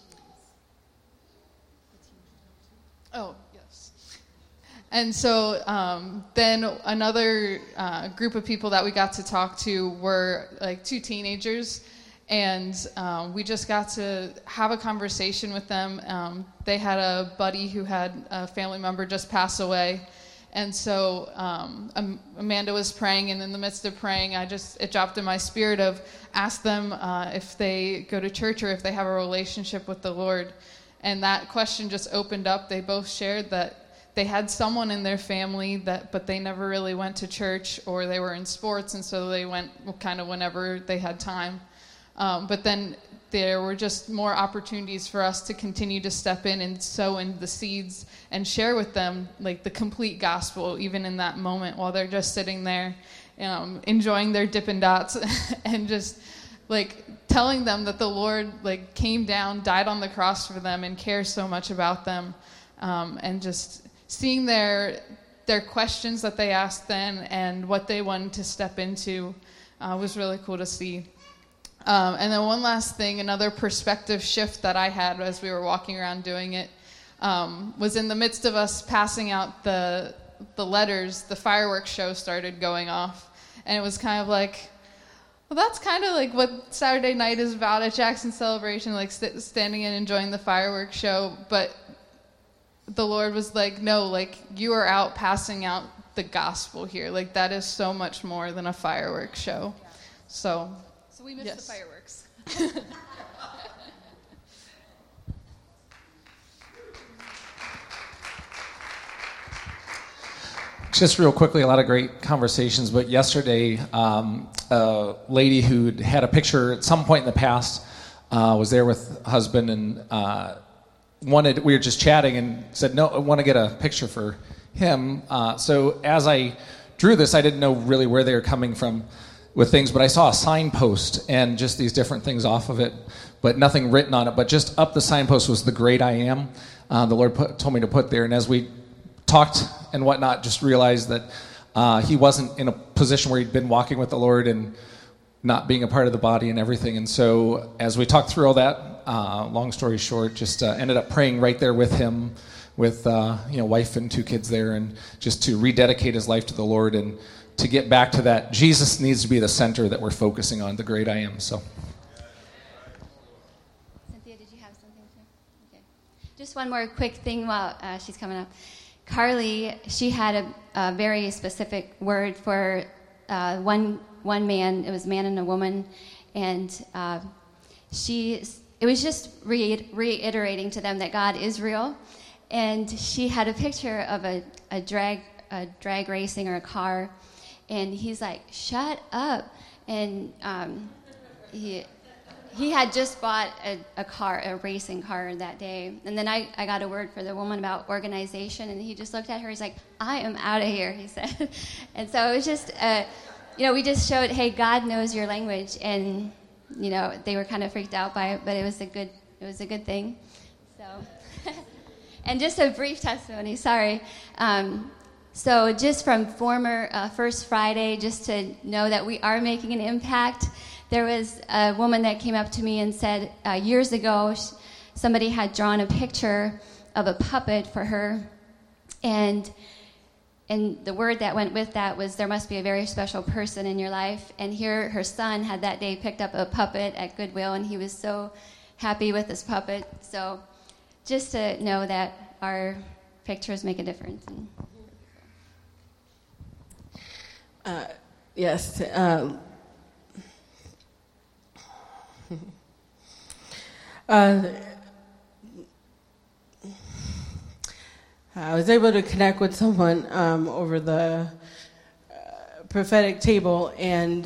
oh, yes. And so um, then another uh, group of people that we got to talk to were like two teenagers, and um, we just got to have a conversation with them. Um, they had a buddy who had a family member just pass away, and so um, um, Amanda was praying, and in the midst of praying, I just it dropped in my spirit of ask them uh, if they go to church or if they have a relationship with the Lord, and that question just opened up. They both shared that they had someone in their family that, but they never really went to church, or they were in sports, and so they went kind of whenever they had time. Um, but then there were just more opportunities for us to continue to step in and sow in the seeds and share with them like the complete gospel, even in that moment while they're just sitting there, um, enjoying their Dippin' Dots and just like telling them that the Lord like came down, died on the cross for them, and cares so much about them, um, and just seeing their their questions that they asked then and what they wanted to step into uh, was really cool to see. Um, and then one last thing, another perspective shift that I had as we were walking around doing it, um, was in the midst of us passing out the the letters, the fireworks show started going off. And it was kind of like, well, that's kind of like what Saturday night is about at Jackson Celebration, like st- standing and enjoying the fireworks show. But the Lord was like, no, like you are out passing out the gospel here. Like that is so much more than a fireworks show. So...
So we missed
yes.
the fireworks.
Just real quickly, a lot of great conversations, but yesterday, um, a lady who had a picture at some point in the past uh, was there with a husband and uh, wanted, we were just chatting and said, no, I want to get a picture for him. Uh, so as I drew this, I didn't know really where they were coming from with things, but I saw a signpost and just these different things off of it, but nothing written on it. But just up the signpost was the great I am. Uh, the Lord put, told me to put there. And as we talked and whatnot, just realized that uh, he wasn't in a position where he'd been walking with the Lord and not being a part of the body and everything. And so as we talked through all that, uh, long story short, just uh, ended up praying right there with him, with uh, you know, wife and two kids there, and just to rededicate his life to the Lord and to get back to that. Jesus needs to be the center that we're focusing on, the great I am. So,
Cynthia, did you have something to? Okay. Just one more quick thing while uh, she's coming up. Carly, she had a, a very specific word for uh, one one man. It was a man and a woman, and uh, she. It was just re- reiterating to them that God is real, and she had a picture of a, a drag a drag racing or a car. And he's like, shut up. And um, he he had just bought a, a car, a racing car that day. And then I, I got a word for the woman about organization. And he just looked at her. He's like, I am out of here, he said. And so it was just, uh, you know, we just showed, hey, God knows your language. And you know, they were kind of freaked out by it, but it was a good, it was a good thing. So, and just a brief testimony, sorry. Um, so just from former uh, First Friday, just to know that we are making an impact, there was a woman that came up to me and said uh, years ago, sh- somebody had drawn a picture of a puppet for her, and and the word that went with that was there must be a very special person in your life. And here her son had that day picked up a puppet at Goodwill, and he was so happy with this puppet. So just to know that our pictures make a difference.
Uh, yes. Um, uh, I was able to connect with someone um, over the uh, prophetic table, and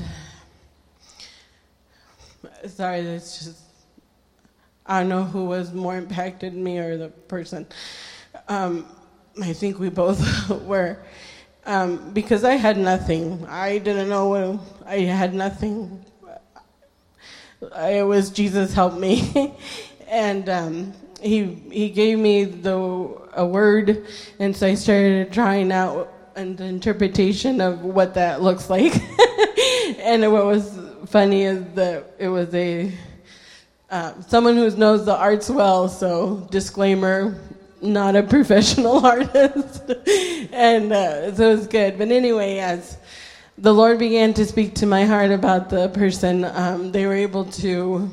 sorry, it's just, I don't know who was more impacted, me or the person. Um, I think we both were, um, because I had nothing. I didn't know what, I had nothing. It was Jesus helped me, and um, he he gave me the a word, and so I started trying out an interpretation of what that looks like. And what was funny is that it was a uh, someone who knows the arts well. So disclaimer, not a professional artist, and uh, so it was good. But anyway, as the Lord began to speak to my heart about the person, um, they were able to.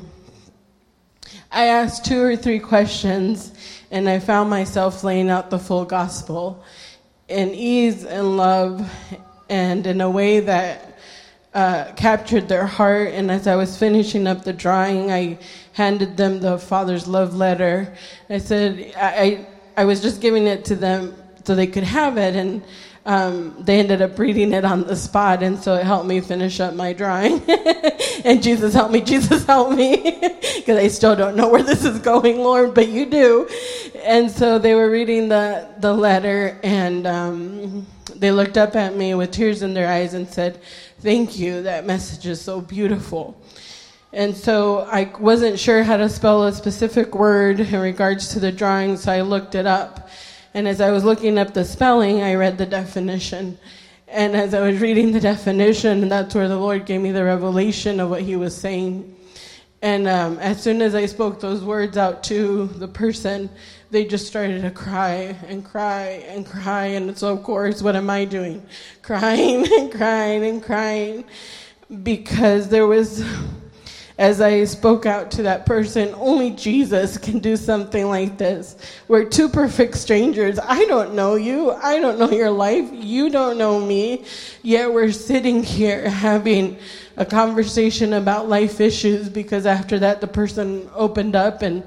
I asked two or three questions, and I found myself laying out the full gospel in ease and love, and in a way that uh, captured their heart. And as I was finishing up the drawing, I handed them the Father's love letter. I said I I was just giving it to them so they could have it, and um, they ended up reading it on the spot, and so it helped me finish up my drawing. And Jesus help me, Jesus help me, because I still don't know where this is going, Lord, but you do. And so they were reading the, the letter, and um, they looked up at me with tears in their eyes and said, "Thank you, that message is so beautiful." And so I wasn't sure how to spell a specific word in regards to the drawing, so I looked it up. And as I was looking up the spelling, I read the definition. And as I was reading the definition, that's where the Lord gave me the revelation of what he was saying. And um, as soon as I spoke those words out to the person, they just started to cry and cry and cry. And so, of course, what am I doing? Crying and crying and crying. Because there was... As I spoke out to that person, only Jesus can do something like this. We're two perfect strangers. I don't know you. I don't know your life. You don't know me. Yet we're sitting here having a conversation about life issues, because after that the person opened up and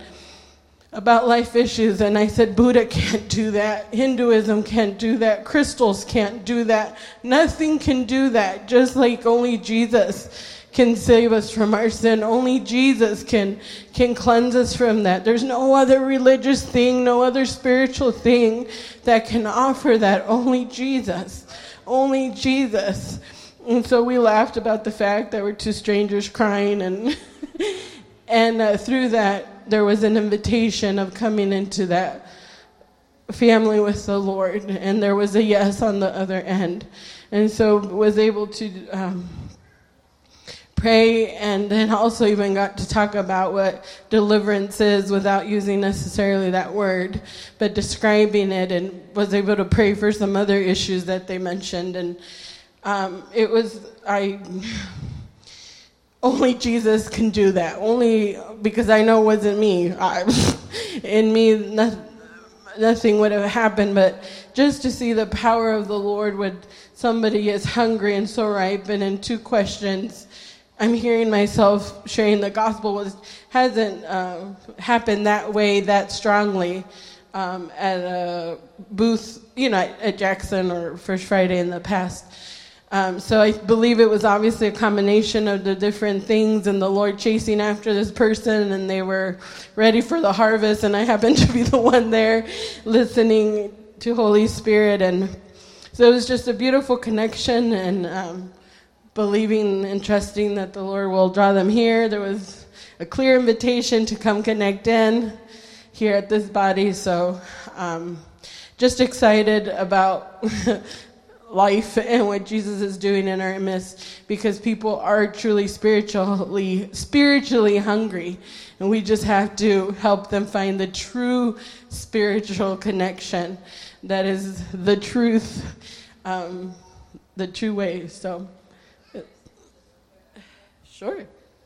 about life issues, and I said, Buddha can't do that. Hinduism can't do that. Crystals can't do that. Nothing can do that, just like only Jesus can save us from our sin. Only Jesus can can cleanse us from that. There's no other religious thing, no other spiritual thing that can offer that. Only Jesus. Only Jesus. And so we laughed about the fact that we're two strangers crying, and and uh, through that there was an invitation of coming into that family with the Lord, and there was a yes on the other end. And so was able to um, pray, and then also even got to talk about what deliverance is without using necessarily that word, but describing it, and was able to pray for some other issues that they mentioned. And um, it was, I, only Jesus can do that. Only, because I know it wasn't me. I, in me, nothing, nothing would have happened, but just to see the power of the Lord when somebody is hungry and so ripe. And in two questions, I'm hearing myself sharing the gospel was hasn't uh, happened that way, that strongly um, at a booth, you know, at Jackson or First Friday in the past. Um, so I believe it was obviously a combination of the different things, and the Lord chasing after this person, and they were ready for the harvest, and I happened to be the one there listening to Holy Spirit. And so it was just a beautiful connection, and um, believing and trusting that the Lord will draw them here. There was a clear invitation to come connect in here at this body. So um, just excited about life and what Jesus is doing in our midst, because people are truly spiritually spiritually hungry, and we just have to help them find the true spiritual connection that is the truth, um, the true way. So, sure.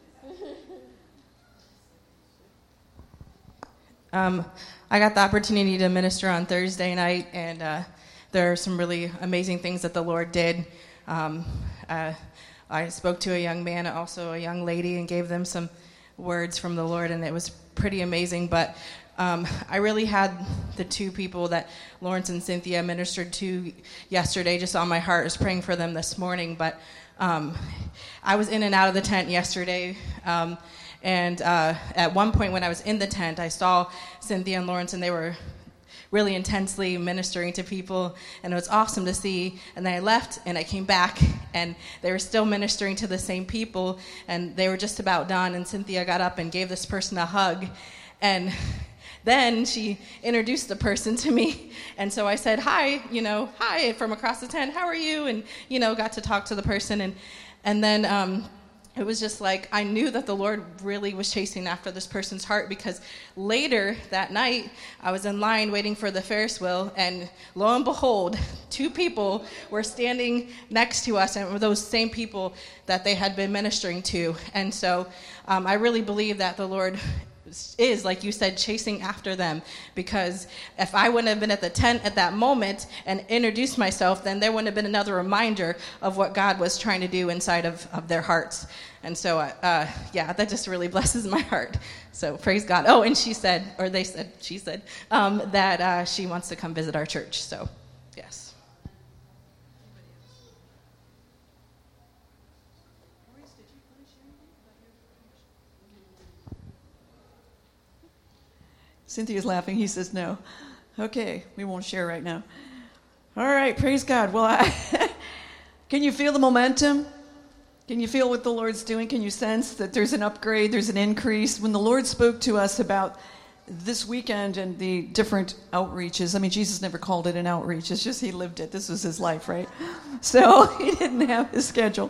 Um, I got the opportunity to minister on Thursday night, and uh, there are some really amazing things that the Lord did. Um, uh, I spoke to a young man, also a young lady, and gave them some words from the Lord, and it was pretty amazing. But um, I really had the two people that Lawrence and Cynthia ministered to yesterday just on my heart. I was praying for them this morning, but um, I was in and out of the tent yesterday. Um, and uh, at one point when I was in the tent, I saw Cynthia and Lawrence, and they were really intensely ministering to people, and it was awesome to see. And then I left, and I came back, and they were still ministering to the same people, and they were just about done, and Cynthia got up and gave this person a hug, and then she introduced the person to me, and so I said, hi, you know, hi, from across the tent, how are you? And, you know, got to talk to the person, and, and then um, it was just like I knew that the Lord really was chasing after this person's heart, because later that night I was in line waiting for the Ferris wheel, and lo and behold, two people were standing next to us, and were those same people that they had been ministering to. And so um, I really believe that the Lord is, like you said, chasing after them, because if I wouldn't have been at the tent at that moment and introduced myself, then there wouldn't have been another reminder of what God was trying to do inside of, of their hearts. And so, uh, yeah, that just really blesses my heart. So praise God. Oh, and she said, or they said, she said, um, that uh, she wants to come visit our church. So, yes.
Cynthia's laughing. He says no. Okay, we won't share right now. All right, praise God. Well, I can you feel the momentum? Can you feel what the Lord's doing? Can you sense that there's an upgrade, there's an increase? When the Lord spoke to us about this weekend and the different outreaches, I mean, Jesus never called it an outreach. It's just he lived it. This was his life, right? So he didn't have his schedule.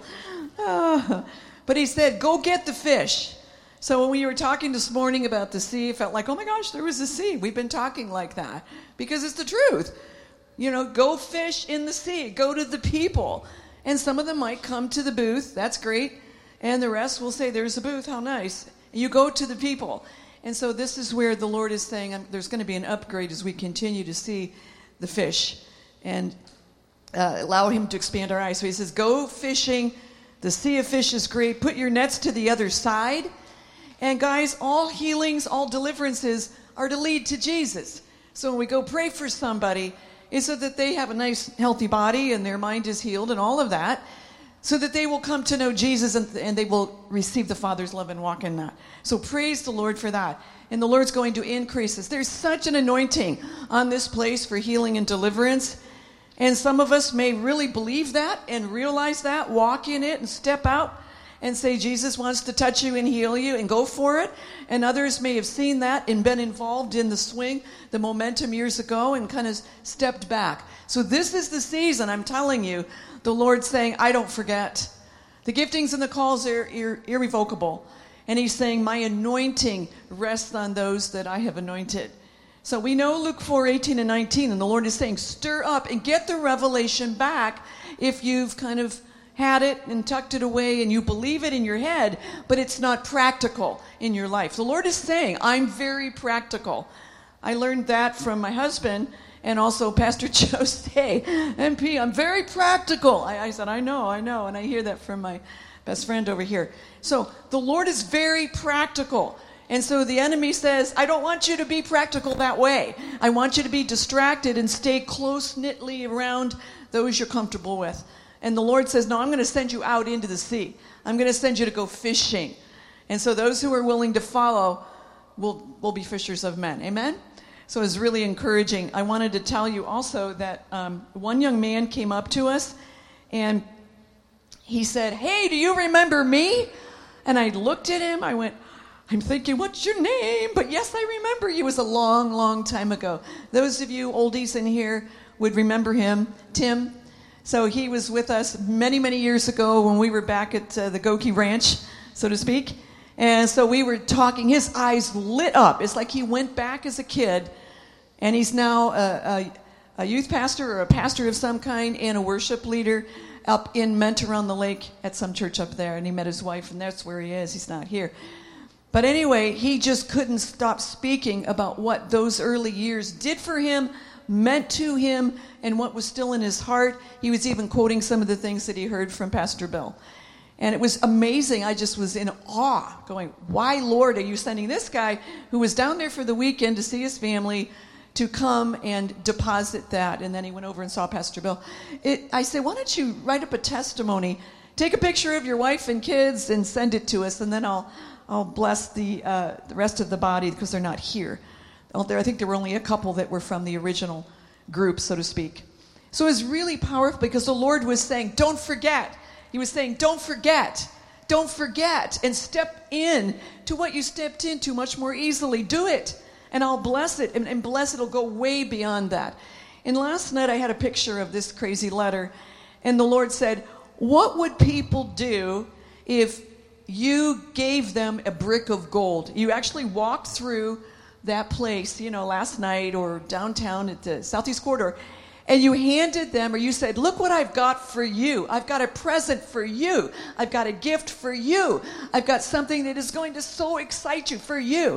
Uh, but he said, go get the fish. So when we were talking this morning about the sea, it felt like, oh my gosh, there was a sea. We've been talking like that because it's the truth. You know, go fish in the sea. Go to the people. And some of them might come to the booth. That's great. And the rest will say, there's a booth. How nice. And you go to the people. And so this is where the Lord is saying um, there's going to be an upgrade as we continue to see the fish and uh, allow him to expand our eyes. So he says, go fishing. The sea of fish is great. Put your nets to the other side. And guys, all healings, all deliverances are to lead to Jesus. So when we go pray for somebody, it's so that they have a nice, healthy body and their mind is healed and all of that, so that they will come to know Jesus and, and they will receive the Father's love and walk in that. So praise the Lord for that. And the Lord's going to increase us. There's such an anointing on this place for healing and deliverance. And some of us may really believe that and realize that, walk in it and step out and say, Jesus wants to touch you and heal you, and go for it. And others may have seen that and been involved in the swing, the momentum years ago, and kind of stepped back. So this is the season, I'm telling you, the Lord's saying, I don't forget. The giftings and the calls are ir- irrevocable. And he's saying, my anointing rests on those that I have anointed. So we know Luke four, eighteen and nineteen, and the Lord is saying, stir up and get the revelation back if you've kind of had it and tucked it away and you believe it in your head, but it's not practical in your life. The Lord is saying, I'm very practical. I learned that from my husband and also Pastor Jose. M P, I'm very practical. I, I said, I know, I know. And I hear that from my best friend over here. So the Lord is very practical. And so the enemy says, I don't want you to be practical that way. I want you to be distracted and stay close-knitly around those you're comfortable with. And the Lord says, no, I'm going to send you out into the sea. I'm going to send you to go fishing. And so those who are willing to follow will, will be fishers of men. Amen? So it's really encouraging. I wanted to tell you also that um, one young man came up to us, and he said, "Hey, do you remember me?" And I looked at him. I went, I'm thinking, what's your name? But yes, I remember you. It was a long, long time ago. Those of you oldies in here would remember him, Tim. So he was with us many, many years ago when we were back at uh, the Goki Ranch, so to speak. And so we were talking. His eyes lit up. It's like he went back as a kid, and he's now a, a, a youth pastor or a pastor of some kind and a worship leader up in Mentor-on-the-Lake at some church up there. And he met his wife, and that's where he is. He's not here. But anyway, he just couldn't stop speaking about what those early years did for him, meant to him, and what was still in his heart. He was even quoting some of the things that he heard from Pastor Bill. And it was amazing. I just was in awe, going, why, Lord, are you sending this guy who was down there for the weekend to see his family to come and deposit that? And then he went over and saw Pastor Bill. It, I said, why don't you write up a testimony, take a picture of your wife and kids and send it to us, and then I'll I'll bless the uh, the rest of the body because they're not here. There, I think there were only a couple that were from the original group, so to speak. So it was really powerful because the Lord was saying, don't forget. He was saying, don't forget. Don't forget. And step in to what you stepped into much more easily. Do it. And I'll bless it. And, and bless it will go way beyond that. And last night I had a picture of this crazy letter. And the Lord said, what would people do if you gave them a brick of gold? You actually walked through that place, you know, last night or downtown at the Southeast Corridor, and you handed them, or you said, look what I've got for you. I've got a present for you. I've got a gift for you. I've got something that is going to so excite you for you.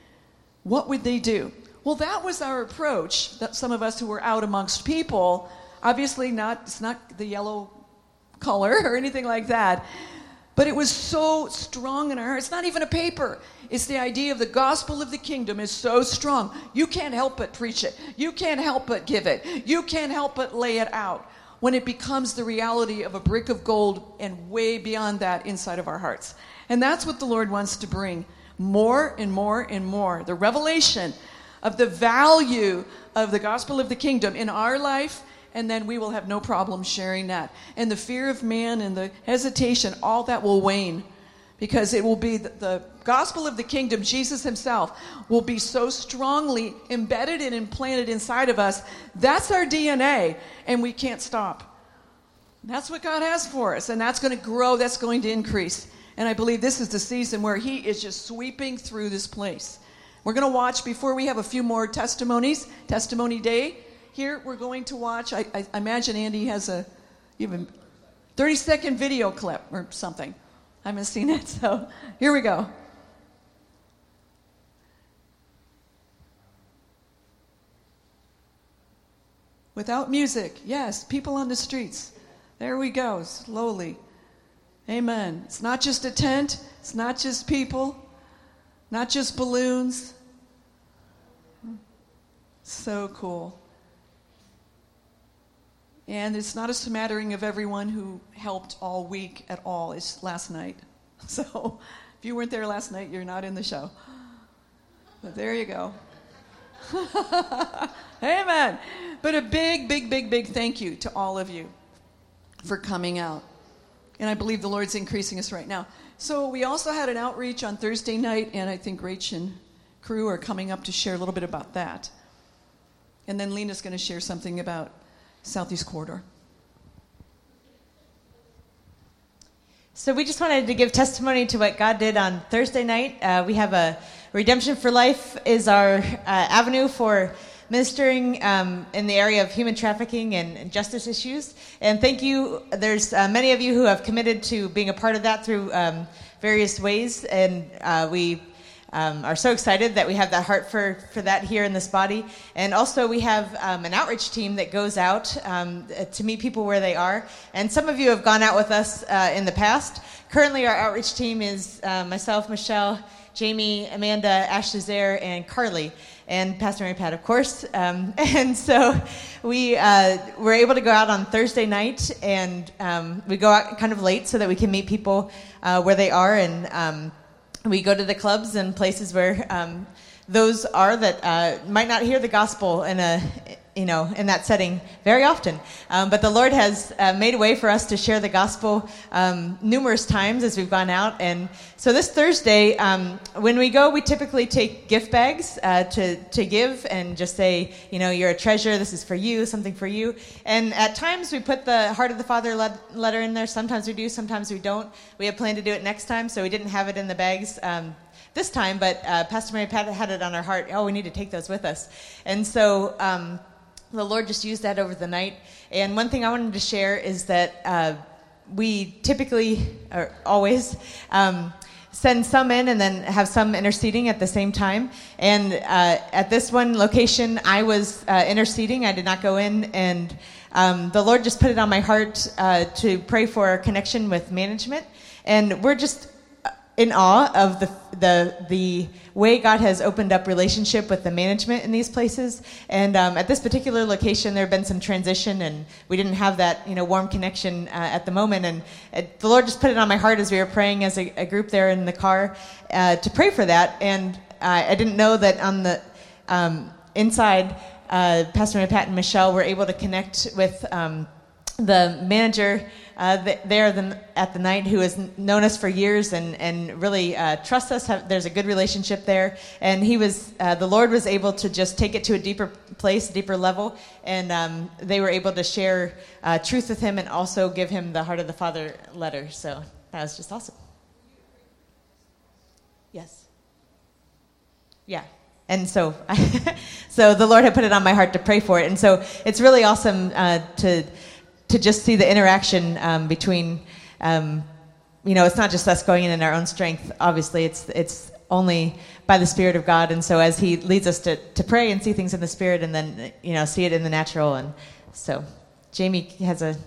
What would they do? Well, that was our approach, that some of us who were out amongst people, obviously not, it's not the yellow color or anything like that, but it was so strong in our heart. It's not even a paper. It's the idea of the gospel of the kingdom is so strong. You can't help but preach it. You can't help but give it. You can't help but lay it out when it becomes the reality of a brick of gold and way beyond that inside of our hearts. And that's what the Lord wants to bring more and more and more. The revelation of the value of the gospel of the kingdom in our life, and then we will have no problem sharing that. And the fear of man and the hesitation, all that will wane, because it will be the, the gospel of the kingdom, Jesus himself, will be so strongly embedded and implanted inside of us. That's our D N A, and we can't stop. That's what God has for us, and that's going to grow, that's going to increase. And I believe this is the season where he is just sweeping through this place. We're going to watch, before we have a few more testimonies, Testimony Day. Here we're going to watch, I, I imagine Andy has a even thirty second video clip or something. I haven't seen it, so here we go. Without music, yes, people on the streets. There we go, slowly. Amen. It's not just a tent, it's not just people, not just balloons. So cool. And it's not a smattering of everyone who helped all week at all. It's last night. So if you weren't there last night, you're not in the show. But there you go. Amen. But a big, big, big, big thank you to all of you for coming out. And I believe the Lord's increasing us right now. So we also had an outreach on Thursday night, and I think Rach and crew are coming up to share a little bit about that. And then Lena's going to share something about Southeast Corridor.
So we just wanted to give testimony to what God did on Thursday night. Uh, we have a Redemption for Life is our uh, avenue for ministering um, in the area of human trafficking and, and justice issues. And thank you. There's uh, many of you who have committed to being a part of that through um, various ways. And uh, we Um, are so excited that we have that heart for, for that here in this body. And also we have um, an outreach team that goes out um, to meet people where they are. And some of you have gone out with us uh, in the past. Currently our outreach team is uh, myself, Michelle, Jamie, Amanda, Ashley Zare, and Carly, and Pastor Mary Pat, of course. Um, and so we uh, were able to go out on Thursday night, and um, we go out kind of late so that we can meet people uh, where they are, and um, we go to the clubs and places where um, those are that uh, might not hear the gospel in a you know, in that setting very often. Um, but the Lord has uh, made a way for us to share the gospel um, numerous times as we've gone out. And so this Thursday, um, when we go, we typically take gift bags uh, to, to give and just say, you know, you're a treasure, this is for you, something for you. And at times we put the Heart of the Father letter in there. Sometimes we do, sometimes we don't. We have planned to do it next time, so we didn't have it in the bags um, this time, but uh, Pastor Mary Pat had it on her heart, oh, we need to take those with us. And so um, the Lord just used that over the night. And one thing I wanted to share is that uh, we typically, or always, um, send some in and then have some interceding at the same time. And uh, at this one location, I was uh, interceding. I did not go in. And um, the Lord just put it on my heart uh, to pray for a connection with management. And we're just in awe of the the the way God has opened up relationship with the management in these places. And um, at this particular location, there have been some transition, and we didn't have that you know warm connection uh, at the moment. And it, the Lord just put it on my heart as we were praying as a, a group there in the car uh, to pray for that. And uh, I didn't know that on the um, inside, uh, Pastor Pat and Michelle were able to connect with um, the manager Uh, th- there the, at the night, who has known us for years and, and really uh, trusts us. Have, there's a good relationship there. And he was, uh, the Lord was able to just take it to a deeper place, deeper level. And um, they were able to share uh, truth with him and also give him the Heart of the Father letter. So that was just awesome. Yes. Yeah. And so, so the Lord had put it on my heart to pray for it. And so it's really awesome uh, to to just see the interaction um, between, um, you know, it's not just us going in in our own strength. Obviously, it's it's only by the Spirit of God. And so as he leads us to, to pray and see things in the Spirit and then, you know, see it in the natural. And so Jamie has a...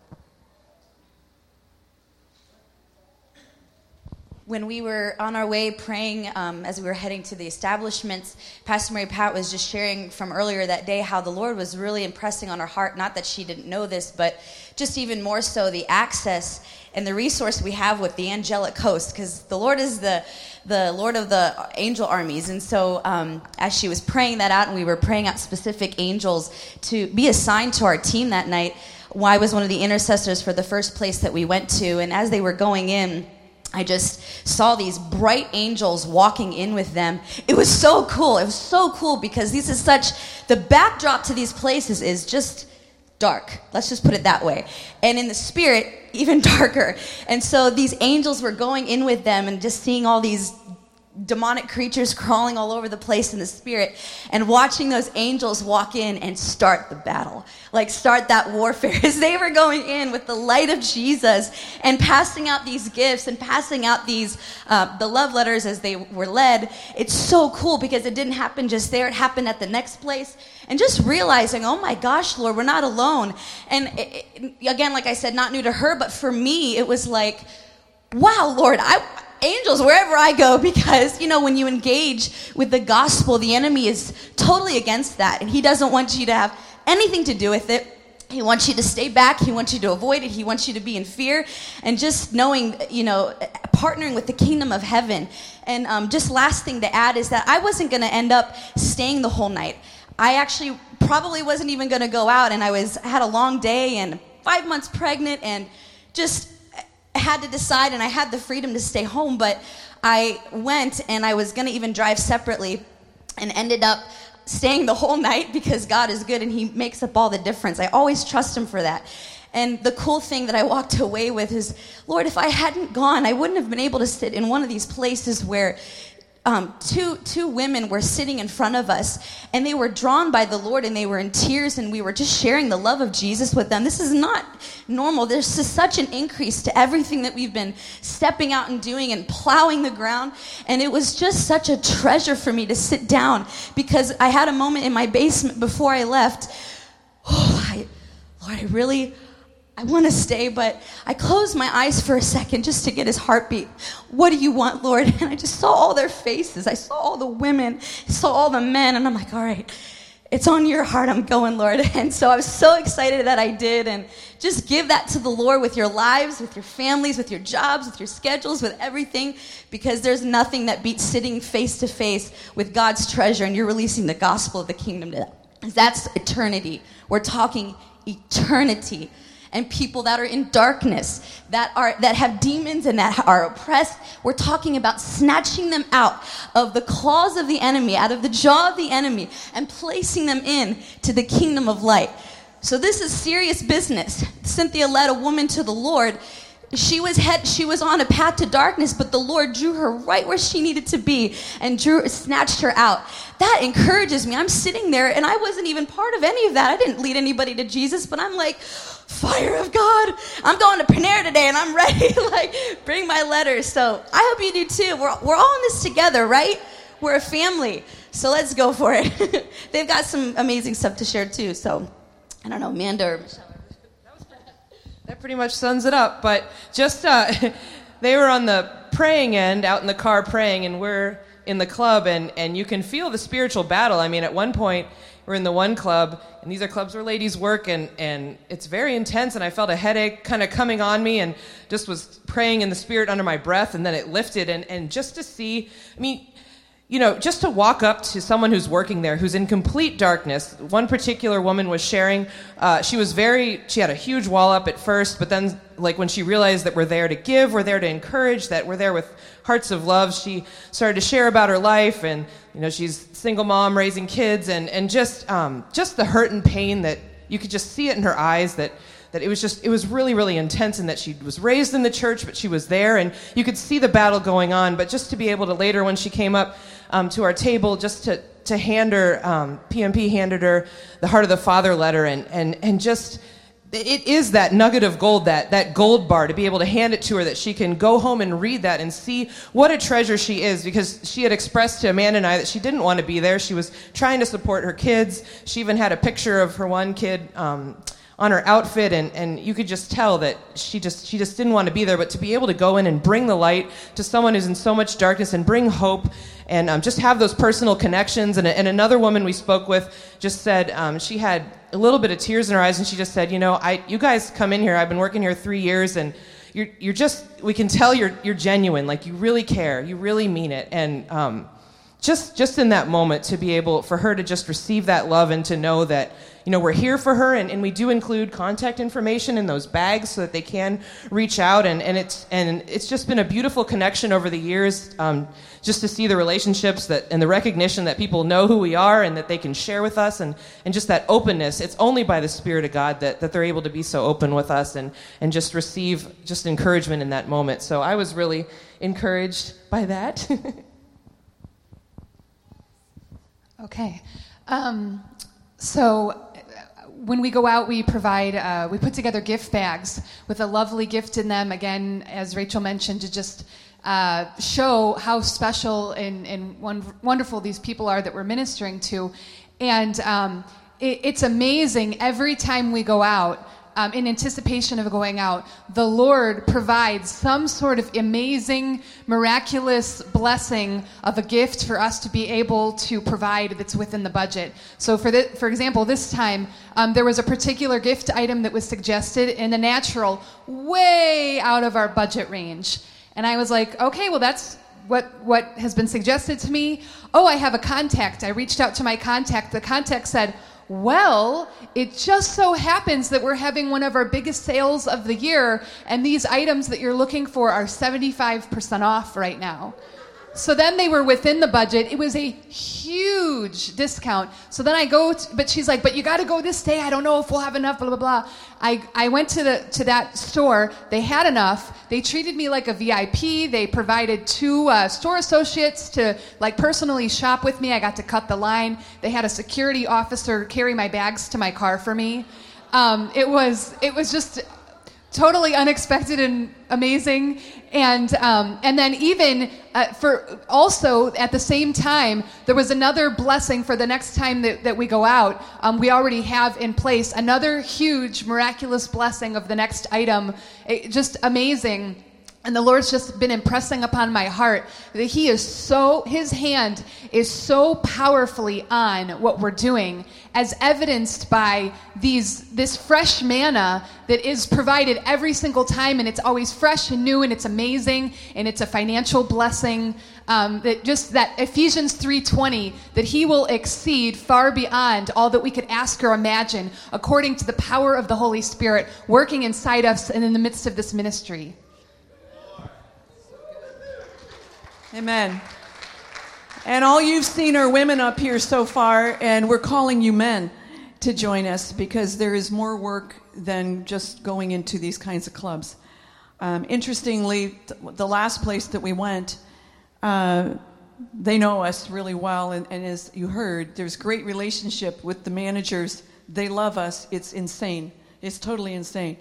When we were on our way praying, um, as we were heading to the establishments, Pastor Mary Pat was just sharing from earlier that day how the Lord was really impressing on her heart, not that she didn't know this, but just even more so the access and the resource we have with the angelic host, because the Lord is the the Lord of the angel armies. And so um, as she was praying that out, and we were praying out specific angels to be assigned to our team that night, well, I was one of the intercessors for the first place that we went to, and as they were going in, I just saw these bright angels walking in with them. It was so cool. It was so cool because this is such, the backdrop to these places is just dark. Let's just put it that way. And in the spirit, even darker. And so these angels were going in with them and just seeing all these demonic creatures crawling all over the place in the spirit and watching those angels walk in and start the battle, like start that warfare as they were going in with the light of Jesus and passing out these gifts and passing out these uh, the love letters as they were led. It's so cool because it didn't happen just there, it happened at the next place. And just realizing, oh my gosh, Lord, we're not alone. And it, it, again, like I said, not new to her, but for me it was like, wow, Lord, I angels wherever I go, because, you know, when you engage with the gospel, the enemy is totally against that, and he doesn't want you to have anything to do with it. He wants you to stay back. He wants you to avoid it. He wants you to be in fear, and just knowing, you know, partnering with the kingdom of heaven. And um, just last thing to add is that I wasn't going to end up staying the whole night. I actually probably wasn't even going to go out, and I was had a long day and five months pregnant and just had to decide, and I had the freedom to stay home, but I went, and I was going to even drive separately and ended up staying the whole night because God is good and he makes up all the difference. I always trust him for that. And the cool thing that I walked away with is, Lord, if I hadn't gone, I wouldn't have been able to sit in one of these places where Um, two two women were sitting in front of us, and they were drawn by the Lord, and they were in tears, and we were just sharing the love of Jesus with them. This is not normal. There's just such an increase to everything that we've been stepping out and doing and plowing the ground, and it was just such a treasure for me to sit down, because I had a moment in my basement before I left. Oh, I, Lord, I really... I want to stay, but I closed my eyes for a second just to get his heartbeat. What do you want, Lord? And I just saw all their faces. I saw all the women. I saw all the men. And I'm like, all right, it's on your heart. I'm going, Lord. And so I was so excited that I did. And just give that to the Lord with your lives, with your families, with your jobs, with your schedules, with everything. Because there's nothing that beats sitting face to face with God's treasure, and you're releasing the gospel of the kingdom to, That's eternity. We're talking eternity. And people that are in darkness, that are that have demons and that are oppressed, we're talking about snatching them out of the claws of the enemy, out of the jaw of the enemy, and placing them in to the kingdom of light. So this is serious business. Cynthia led a woman to the Lord. She was head, she was on a path to darkness, but the Lord drew her right where she needed to be and drew, snatched her out. That encourages me. I'm sitting there, and I wasn't even part of any of that. I didn't lead anybody to Jesus, but I'm like, fire of God. I'm going to Panera today, and I'm ready to like bring my letters. So I hope you do too. We're we're all in this together, right? We're a family. So let's go for it. They've got some amazing stuff to share too. So I don't know, Amanda or Michelle.
That pretty much sums it up. But just, uh, they were on the praying end, out in the car praying, and we're in the club, and, and you can feel the spiritual battle. I mean, at one point, we're in the one club, and these are clubs where ladies work, and, and it's very intense, and I felt a headache kind of coming on me, and just was praying in the spirit under my breath, and then it lifted, and, and just to see, I mean, you know, just to walk up to someone who's working there, who's in complete darkness. One particular woman was sharing, uh, she was very, she had a huge wall up at first, but then, like, when she realized that we're there to give, we're there to encourage, that we're there with hearts of love, she started to share about her life, and, you know, she's a single mom raising kids, and, and just, um, just the hurt and pain that you could just see it in her eyes, that that it was just, it was really, really intense, and that she was raised in the church, but she was there, and you could see the battle going on, but just to be able to later, when she came up um, to our table, just to, to hand her, um, P M P handed her the Heart of the Father letter, and, and, and just, it is that nugget of gold, that, that gold bar, to be able to hand it to her, that she can go home and read that and see what a treasure she is, because she had expressed to Amanda and I that she didn't want to be there. She was trying to support her kids. She even had a picture of her one kid, um, on her outfit, and, and you could just tell that she just she just didn't want to be there, but to be able to go in and bring the light to someone who's in so much darkness and bring hope, and um, just have those personal connections. And, and another woman we spoke with just said um, she had a little bit of tears in her eyes, and she just said, you know, I you guys come in here, I've been working here three years, and you're you're just, we can tell you're you're genuine, like you really care, you really mean it, and um, just just in that moment to be able for her to just receive that love and to know that, you know, we're here for her, and, and we do include contact information in those bags so that they can reach out, and, and it's and it's just been a beautiful connection over the years, um, just to see the relationships that and the recognition that people know who we are and that they can share with us, and, and just that openness. It's only by the Spirit of God that, that they're able to be so open with us and, and just receive just encouragement in that moment. So I was really encouraged by that.
Okay. Um, so when we go out, we provide, uh, we put together gift bags with a lovely gift in them. Again, as Rachel mentioned, to just uh, show how special and, and won- wonderful these people are that we're ministering to. And um, it, it's amazing every time we go out, um, in anticipation of going out, the Lord provides some sort of amazing, miraculous blessing of a gift for us to be able to provide that's within the budget. So for the, for example, this time, um, there was a particular gift item that was suggested in the natural, way out of our budget range. And I was like, okay, well, that's what what has been suggested to me. Oh, I have a contact. I reached out to my contact. The contact said, well, it just so happens that we're having one of our biggest sales of the year, and these items that you're looking for are seventy-five percent off right now. So then they were within the budget. It was a huge discount. So then I go, to, but she's like, but you got to go this day. I don't know if we'll have enough, blah, blah, blah. I, I went to the to that store. They had enough. They treated me like a V I P. They provided two uh, store associates to like personally shop with me. I got to cut the line. They had a security officer carry my bags to my car for me. Um, it was it was just totally unexpected and amazing. And um, and then even uh, for also at the same time, there was another blessing for the next time that, that we go out. Um, we already have in place another huge miraculous blessing of the next item. It, just amazing. And the Lord's just been impressing upon my heart that he is so, his hand is so powerfully on what we're doing, as evidenced by these, this fresh manna that is provided every single time, and it's always fresh and new, and it's amazing, and it's a financial blessing. Um, that just that Ephesians three twenty, that he will exceed far beyond all that we could ask or imagine, according to the power of the Holy Spirit working inside us and in the midst of this ministry.
Amen. And all you've seen are women up here so far, and we're calling you men to join us because there is more work than just going into these kinds of clubs. Um, interestingly, th- the last place that we went, uh, they know us really well, and, and as you heard, there's great relationship with the managers. They love us. It's insane. It's totally insane.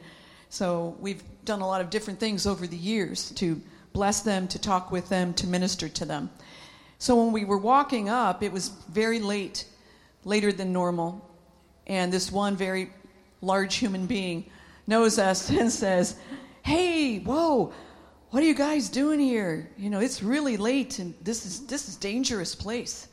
So we've done a lot of different things over the years to bless them, to talk with them, to minister to them. So when we were walking up, it was very late, later than normal, and this one very large human being knows us and says, "Hey, whoa, what are you guys doing here? You know, it's really late, and this is this is a dangerous place,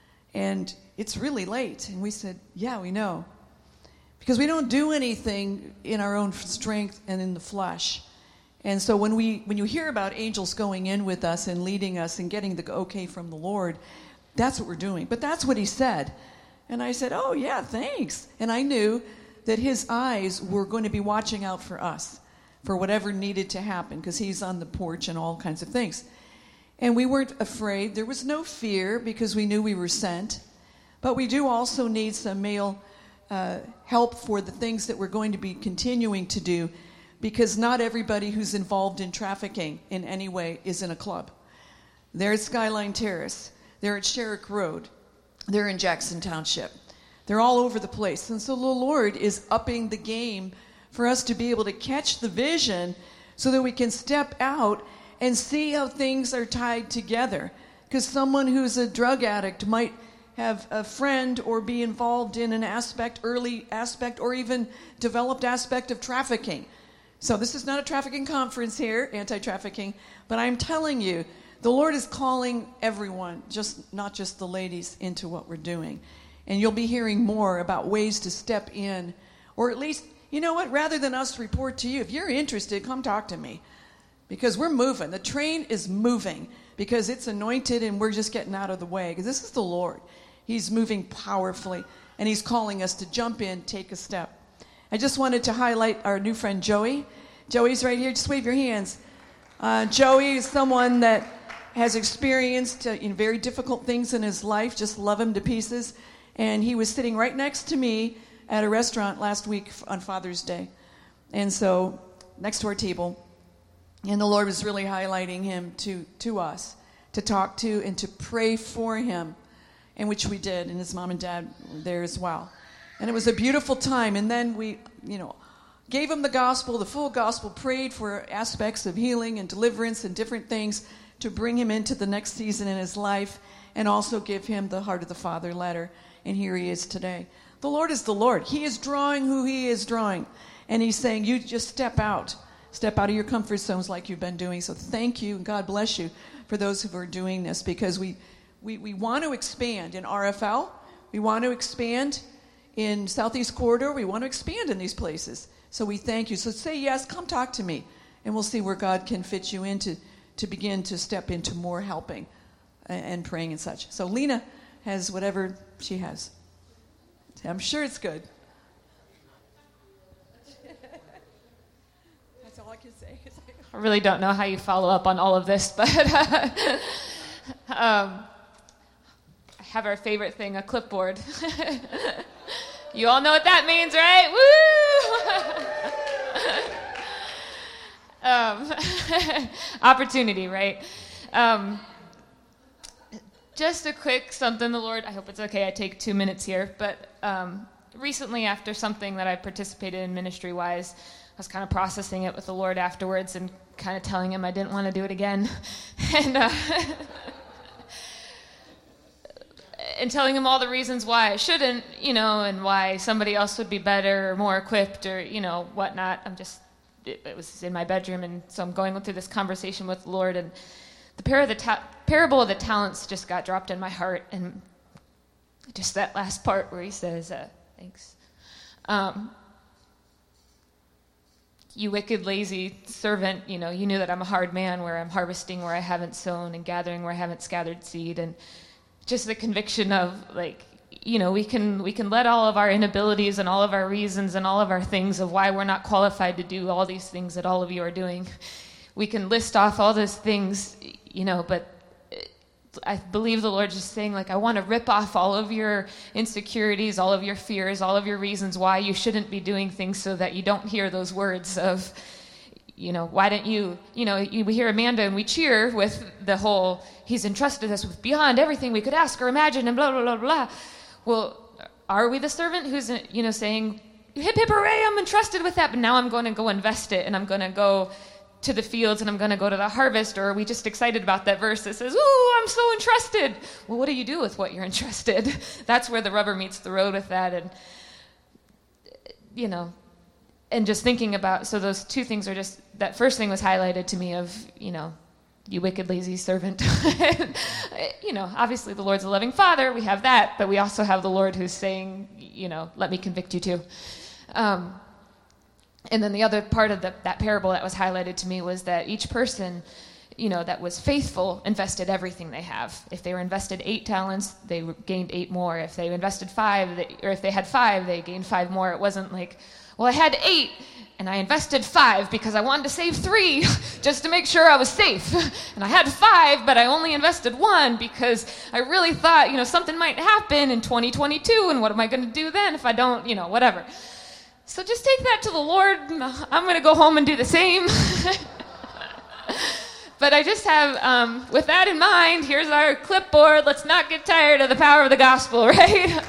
and it's really late." And we said, "Yeah, we know, because we don't do anything in our own strength and in the flesh." And so when we when you hear about angels going in with us and leading us and getting the okay from the Lord, that's what we're doing. But that's what he said. And I said, "Oh, yeah, thanks." And I knew that his eyes were going to be watching out for us, for whatever needed to happen, because he's on the porch and all kinds of things. And we weren't afraid. There was no fear because we knew we were sent. But we do also need some male uh, help for the things that we're going to be continuing to do, because not everybody who's involved in trafficking in any way is in a club. They're at Skyline Terrace. They're at Sherrick Road. They're in Jackson Township. They're all over the place. And so the Lord is upping the game for us to be able to catch the vision so that we can step out and see how things are tied together. Because someone who's a drug addict might have a friend or be involved in an aspect, early aspect, or even developed aspect of trafficking. So this is not a trafficking conference here, anti-trafficking, but I'm telling you, the Lord is calling everyone, just not just the ladies, into what we're doing. And you'll be hearing more about ways to step in, or at least, you know what, rather than us report to you, if you're interested, come talk to me. Because we're moving. The train is moving because it's anointed and we're just getting out of the way. Because this is the Lord. He's moving powerfully, and he's calling us to jump in, take a step. I just wanted to highlight our new friend, Joey. Joey's right here. Just wave your hands. Uh, Joey is someone that has experienced uh, you know, very difficult things in his life. Just love him to pieces. And he was sitting right next to me at a restaurant last week on Father's Day. And so, next to our table. And the Lord was really highlighting him to, to us, to talk to and to pray for him, and which we did. And his mom and dad were there as well. And it was a beautiful time. And then we, you know, gave him the gospel, the full gospel, prayed for aspects of healing and deliverance and different things to bring him into the next season in his life, and also give him the Heart of the Father letter. And here he is today. The Lord is the Lord. He is drawing who he is drawing. And he's saying, you just step out. Step out of your comfort zones like you've been doing. So thank you, and God bless you for those who are doing this, because we, we, we want to expand in R F L. We want to expand in Southeast Corridor. We want to expand in these places. So we thank you. So say yes, come talk to me, and we'll see where God can fit you into to begin to step into more helping and, and praying and such. So Lena has whatever she has. I'm sure it's good. That's all I can say.
I really don't know how you follow up on all of this, but um, I have our favorite thing, a clipboard. You all know what that means, right? Woo! um, opportunity, right? Um, just a quick something, the Lord, I hope it's okay, I take two minutes here, but um, recently after something that I participated in ministry-wise, I was kind of processing it with the Lord afterwards and kind of telling him I didn't want to do it again. and uh, and telling him all the reasons why I shouldn't, you know, and why somebody else would be better or more equipped or, you know, whatnot. I'm just it, it was in my bedroom, and so I'm going through this conversation with the Lord, and the, par- the ta- parable of the talents just got dropped in my heart, and just that last part where he says, uh, thanks. Um, you wicked, lazy servant, you know, you knew that I'm a hard man, where I'm harvesting where I haven't sown and gathering where I haven't scattered seed. And just the conviction of, like, you know, we can we can let all of our inabilities and all of our reasons and all of our things of why we're not qualified to do all these things that all of you are doing. We can list off all those things, you know, but I believe the Lord's just saying, like, I want to rip off all of your insecurities, all of your fears, all of your reasons why you shouldn't be doing things, so that you don't hear those words of, you know, why don't you, you know, you, we hear Amanda and we cheer with the whole, he's entrusted us with beyond everything we could ask or imagine and blah, blah, blah, blah. Well, are we the servant who's, you know, saying, hip, hip, hooray, I'm entrusted with that, but now I'm going to go invest it, and I'm going to go to the fields, and I'm going to go to the harvest? Or are we just excited about that verse that says, ooh, I'm so entrusted? Well, what do you do with what you're entrusted? That's where the rubber meets the road with that. And, you know, and just thinking about, so those two things are just, that first thing was highlighted to me of, you know, you wicked, lazy servant. You know, obviously the Lord's a loving Father. We have that, but we also have the Lord who's saying, you know, let me convict you too. Um, And then the other part of the, that parable that was highlighted to me was that each person, you know, that was faithful invested everything they have. If they were invested eight talents, they gained eight more. If they invested five, they, or if they had five, they gained five more. It wasn't like, well, I had eight, and I invested five because I wanted to save three just to make sure I was safe. And I had five, but I only invested one because I really thought, you know, something might happen in twenty twenty-two, and what am I going to do then if I don't, you know, whatever. So just take that to the Lord. I'm going to go home and do the same. But I just have, um, with that in mind, here's our clipboard. Let's not get tired of the power of the gospel, right?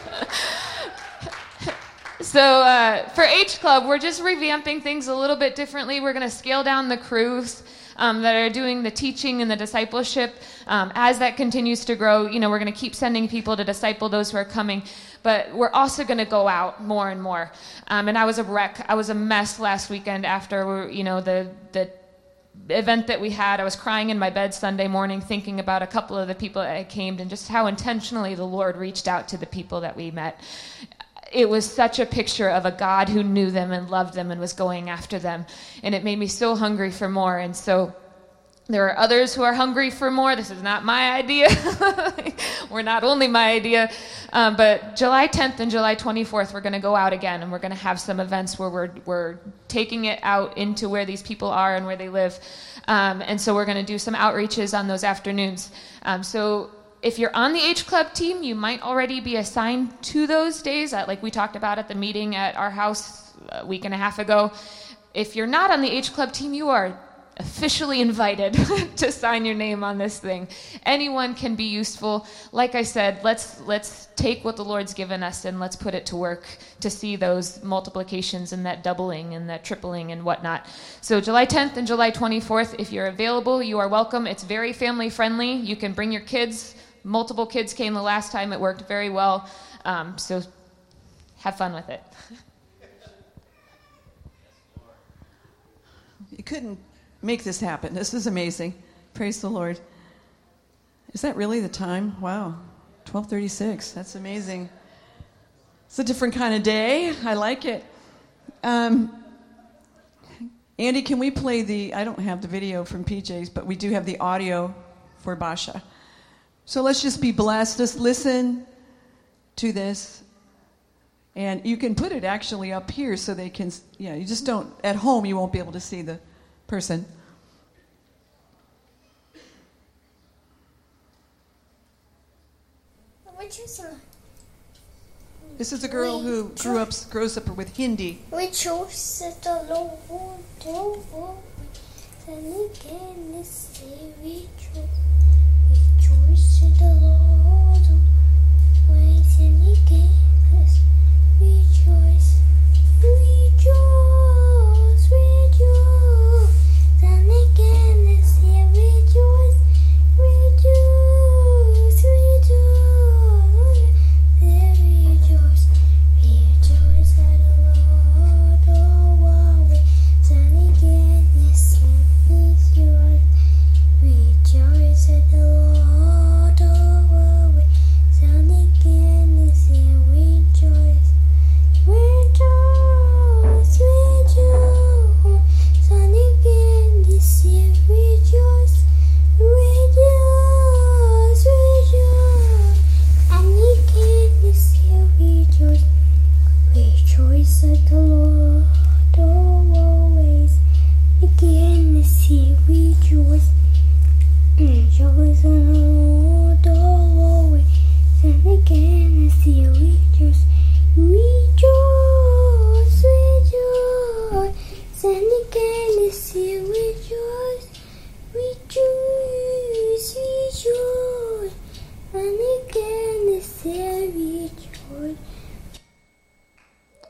So uh, for H Club, we're just revamping things a little bit differently. We're going to scale down the crews um, that are doing the teaching and the discipleship. Um, as that continues to grow, you know, we're going to keep sending people to disciple those who are coming. But we're also going to go out more and more. Um, and I was a wreck. I was a mess last weekend after, you know, the the event that we had. I was crying in my bed Sunday morning thinking about a couple of the people that came and just how intentionally the Lord reached out to the people that we met. It was such a picture of a God who knew them and loved them and was going after them. And it made me so hungry for more. And so there are others who are hungry for more. This is not my idea. We're not only my idea. Um, but July tenth and July twenty-fourth, we're going to go out again, and we're going to have some events where we're we're taking it out into where these people are and where they live. Um, and so we're going to do some outreaches on those afternoons. Um, so if you're on the H Club team, you might already be assigned to those days, uh, like we talked about at the meeting at our house a week and a half ago. If you're not on the H Club team, you are officially invited to sign your name on this thing. Anyone can be useful. Like I said, let's let's take what the Lord's given us and let's put it to work to see those multiplications and that doubling and that tripling and whatnot. So July tenth and July twenty-fourth, if you're available, you are welcome. It's very family friendly. You can bring your kids. Multiple kids came the last time. It worked very well. Um, so have fun with it.
You couldn't make this happen. This is amazing. Praise the Lord. Is that really the time? Wow. twelve thirty-six. That's amazing. It's a different kind of day. I like it. Um, Andy, can we play the, I don't have the video from P J's, but we do have the audio for Basha. So let's just be blessed. Just listen to this. And you can put it actually up here so they can, yeah, you just don't, at home you won't be able to see the person. This is a girl who grew up, grows up with Hindi. Rejoice, rejoice, rejoice. Then again this year, rejoice, rejoice, rejoice. There rejoice, rejoice at the Lord, oh, wow. Then again.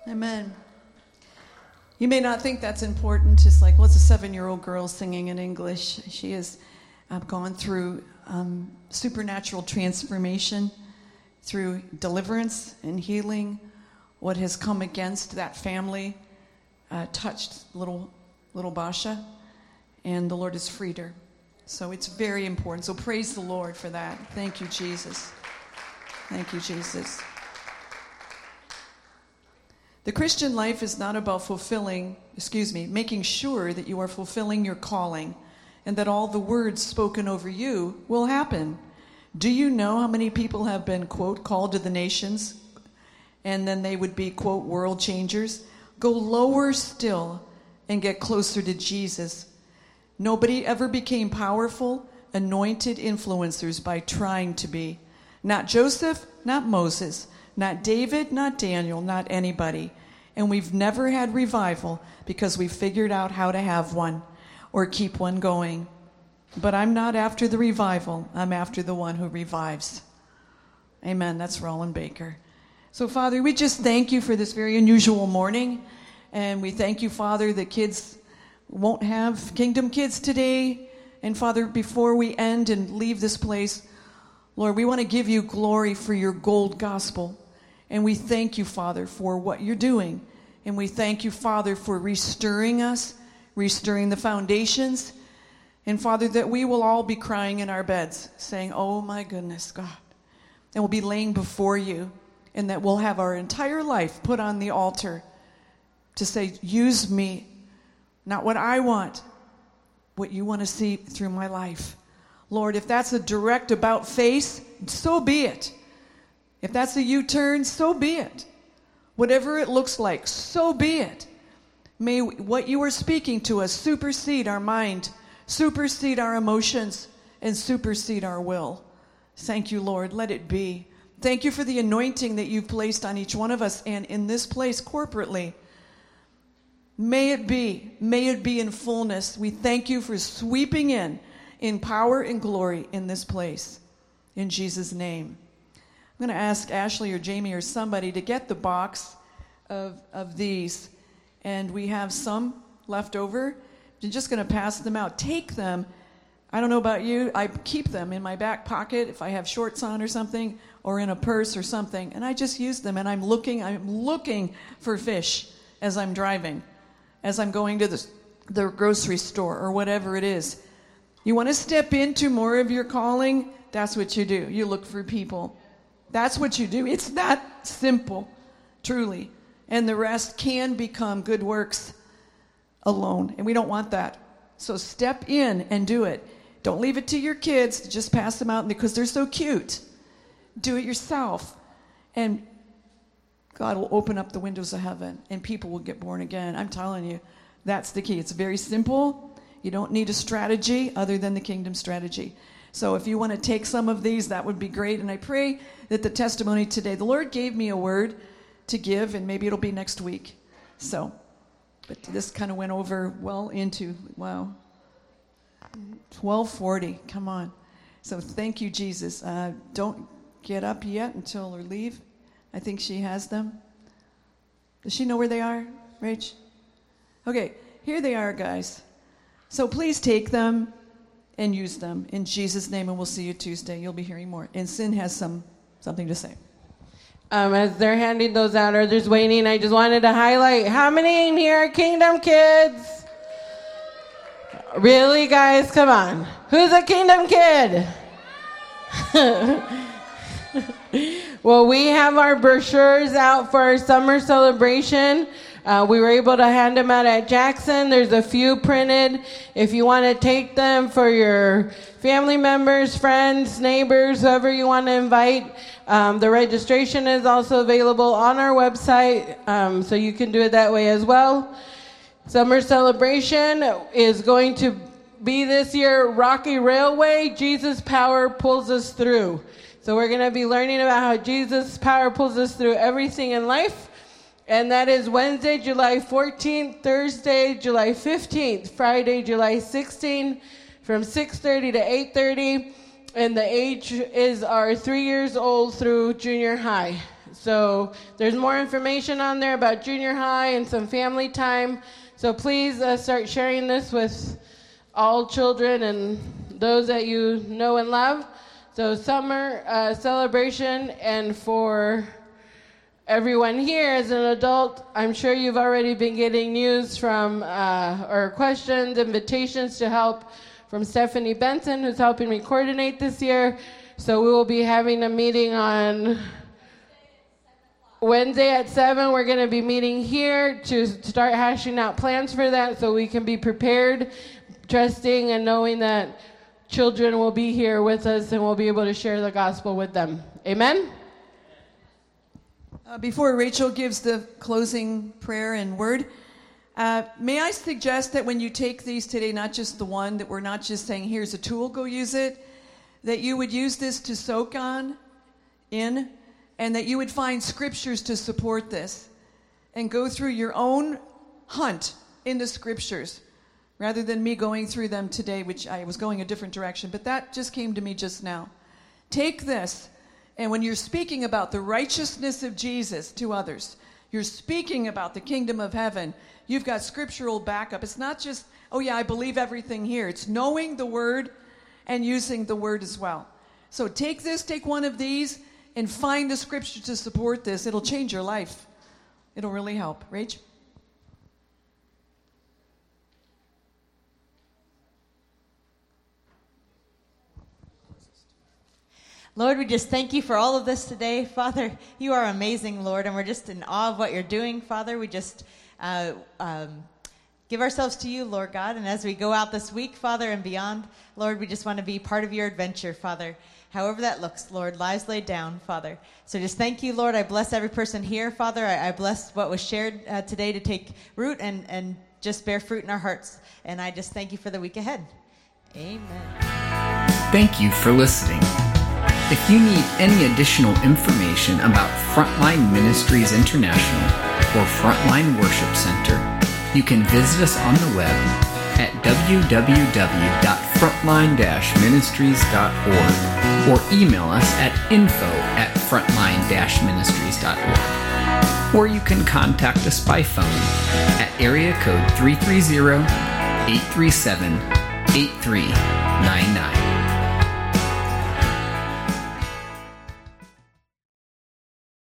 Amen. You may not think that's important, just like, well, it's a seven-year-old girl singing in English. She has uh, gone through um, supernatural transformation, through deliverance and healing. What has come against that family uh, touched little, little Basha, and the Lord has freed her. So it's very important. So praise the Lord for that. Thank you, Jesus. Thank you, Jesus. The Christian life is not about fulfilling, excuse me, making sure that you are fulfilling your calling and that all the words spoken over you will happen. Do you know how many people have been, quote, called to the nations, and then they would be, quote, world changers? Go lower still and get closer to Jesus. Nobody ever became powerful, anointed influencers by trying to be. Not Joseph, not Moses, not David, not Daniel, not anybody. And we've never had revival because we figured out how to have one or keep one going. But I'm not after the revival. I'm after the one who revives. Amen. That's Roland Baker. So, Father, we just thank you for this very unusual morning. And we thank you, Father, that kids won't have Kingdom Kids today. And, Father, before we end and leave this place, Lord, we want to give you glory for your gold gospel. And we thank you, Father, for what you're doing. And we thank you, Father, for restoring us, restoring the foundations. And, Father, that we will all be crying in our beds, saying, oh, my goodness, God. And we'll be laying before you. And that we'll have our entire life put on the altar to say, use me. Not what I want, what you want to see through my life. Lord, if that's a direct about face, so be it. If that's a U-turn, so be it. Whatever it looks like, so be it. May what you are speaking to us supersede our mind, supersede our emotions, and supersede our will. Thank you, Lord. Let it be. Thank you for the anointing that you've placed on each one of us and in this place corporately. May it be. May it be in fullness. We thank you for sweeping in, in power and glory in this place. In Jesus' name. I'm going to ask Ashley or Jamie or somebody to get the box of, of these. And we have some left over. You're just going to pass them out. Take them. I don't know about you. I keep them in my back pocket if I have shorts on or something, or in a purse or something. And I just use them. And I'm looking, I'm looking for fish as I'm driving, as I'm going to the, the grocery store or whatever it is. You want to step into more of your calling? That's what you do. You look for people. That's what you do. It's that simple, truly. And the rest can become good works alone. And we don't want that. So step in and do it. Don't leave it to your kids to just pass them out because they're so cute. Do it yourself. And God will open up the windows of heaven and people will get born again. I'm telling you, that's the key. It's very simple. You don't need a strategy other than the kingdom strategy. So if you want to take some of these, that would be great. And I pray that the testimony today, the Lord gave me a word to give, and maybe it'll be next week. So, but this kind of went over well into, wow, twelve forty. Come on. So thank you, Jesus. Uh, don't get up yet until or leave. I think she has them. Does she know where they are, Rach? Okay, here they are, guys. So please take them and use them in Jesus' name, and we'll see you Tuesday. You'll be hearing more. And Sin has some something to say.
Um, as they're handing those out, or there's waiting, I just wanted to highlight how many in here are Kingdom Kids? Really, guys? Come on. Who's a Kingdom Kid? Well, we have our brochures out for our summer celebration. Uh, we were able to hand them out at Jackson. There's a few printed. If you want to take them for your family members, friends, neighbors, whoever you want to invite, um, the registration is also available on our website, um, so you can do it that way as well. Summer celebration is going to be this year Rocky Railway. Jesus' power pulls us through. So we're going to be learning about how Jesus' power pulls us through everything in life. And that is Wednesday, July fourteenth, Thursday, July fifteenth, Friday, July sixteenth, from six thirty to eight thirty. And the age is our three years old through junior high. So there's more information on there about junior high and some family time. So please uh, start sharing this with all children and those that you know and love. So summer uh, celebration, and for everyone here as an adult, I'm sure you've already been getting news from, uh, or questions, invitations to help from Stephanie Benson, who's helping me coordinate this year. So we will be having a meeting on Wednesday at seven. We're going to be meeting here to start hashing out plans for that so we can be prepared, trusting and knowing that children will be here with us and we'll be able to share the gospel with them. Amen?
Uh, before Rachel gives the closing prayer and word, uh, may I suggest that when you take these today, not just the one, that we're not just saying, here's a tool, go use it, that you would use this to soak on in, and that you would find scriptures to support this and go through your own hunt in the scriptures rather than me going through them today, which I was going a different direction. But that just came to me just now. Take this, and when you're speaking about the righteousness of Jesus to others, you're speaking about the kingdom of heaven, you've got scriptural backup. It's not just, oh yeah, I believe everything here. It's knowing the word and using the word as well. So take this, take one of these, and find the scripture to support this. It'll change your life. It'll really help. Rach?
Lord, we just thank you for all of this today. Father, you are amazing, Lord, and we're just in awe of what you're doing. Father, we just uh, um, give ourselves to you, Lord God, and as we go out this week, Father, and beyond, Lord, we just want to be part of your adventure, Father. However that looks, Lord, lives laid down, Father. So just thank you, Lord. I bless every person here, Father. I, I bless what was shared uh, today to take root and, and just bear fruit in our hearts. And I just thank you for the week ahead. Amen.
Thank you for listening. If you need any additional information about Frontline Ministries International or Frontline Worship Center, you can visit us on the web at w w w dot frontline dash ministries dot org or email us at info at frontline dash ministries dot org. Or you can contact us by phone at area code three three zero, eight three seven, eight three nine nine.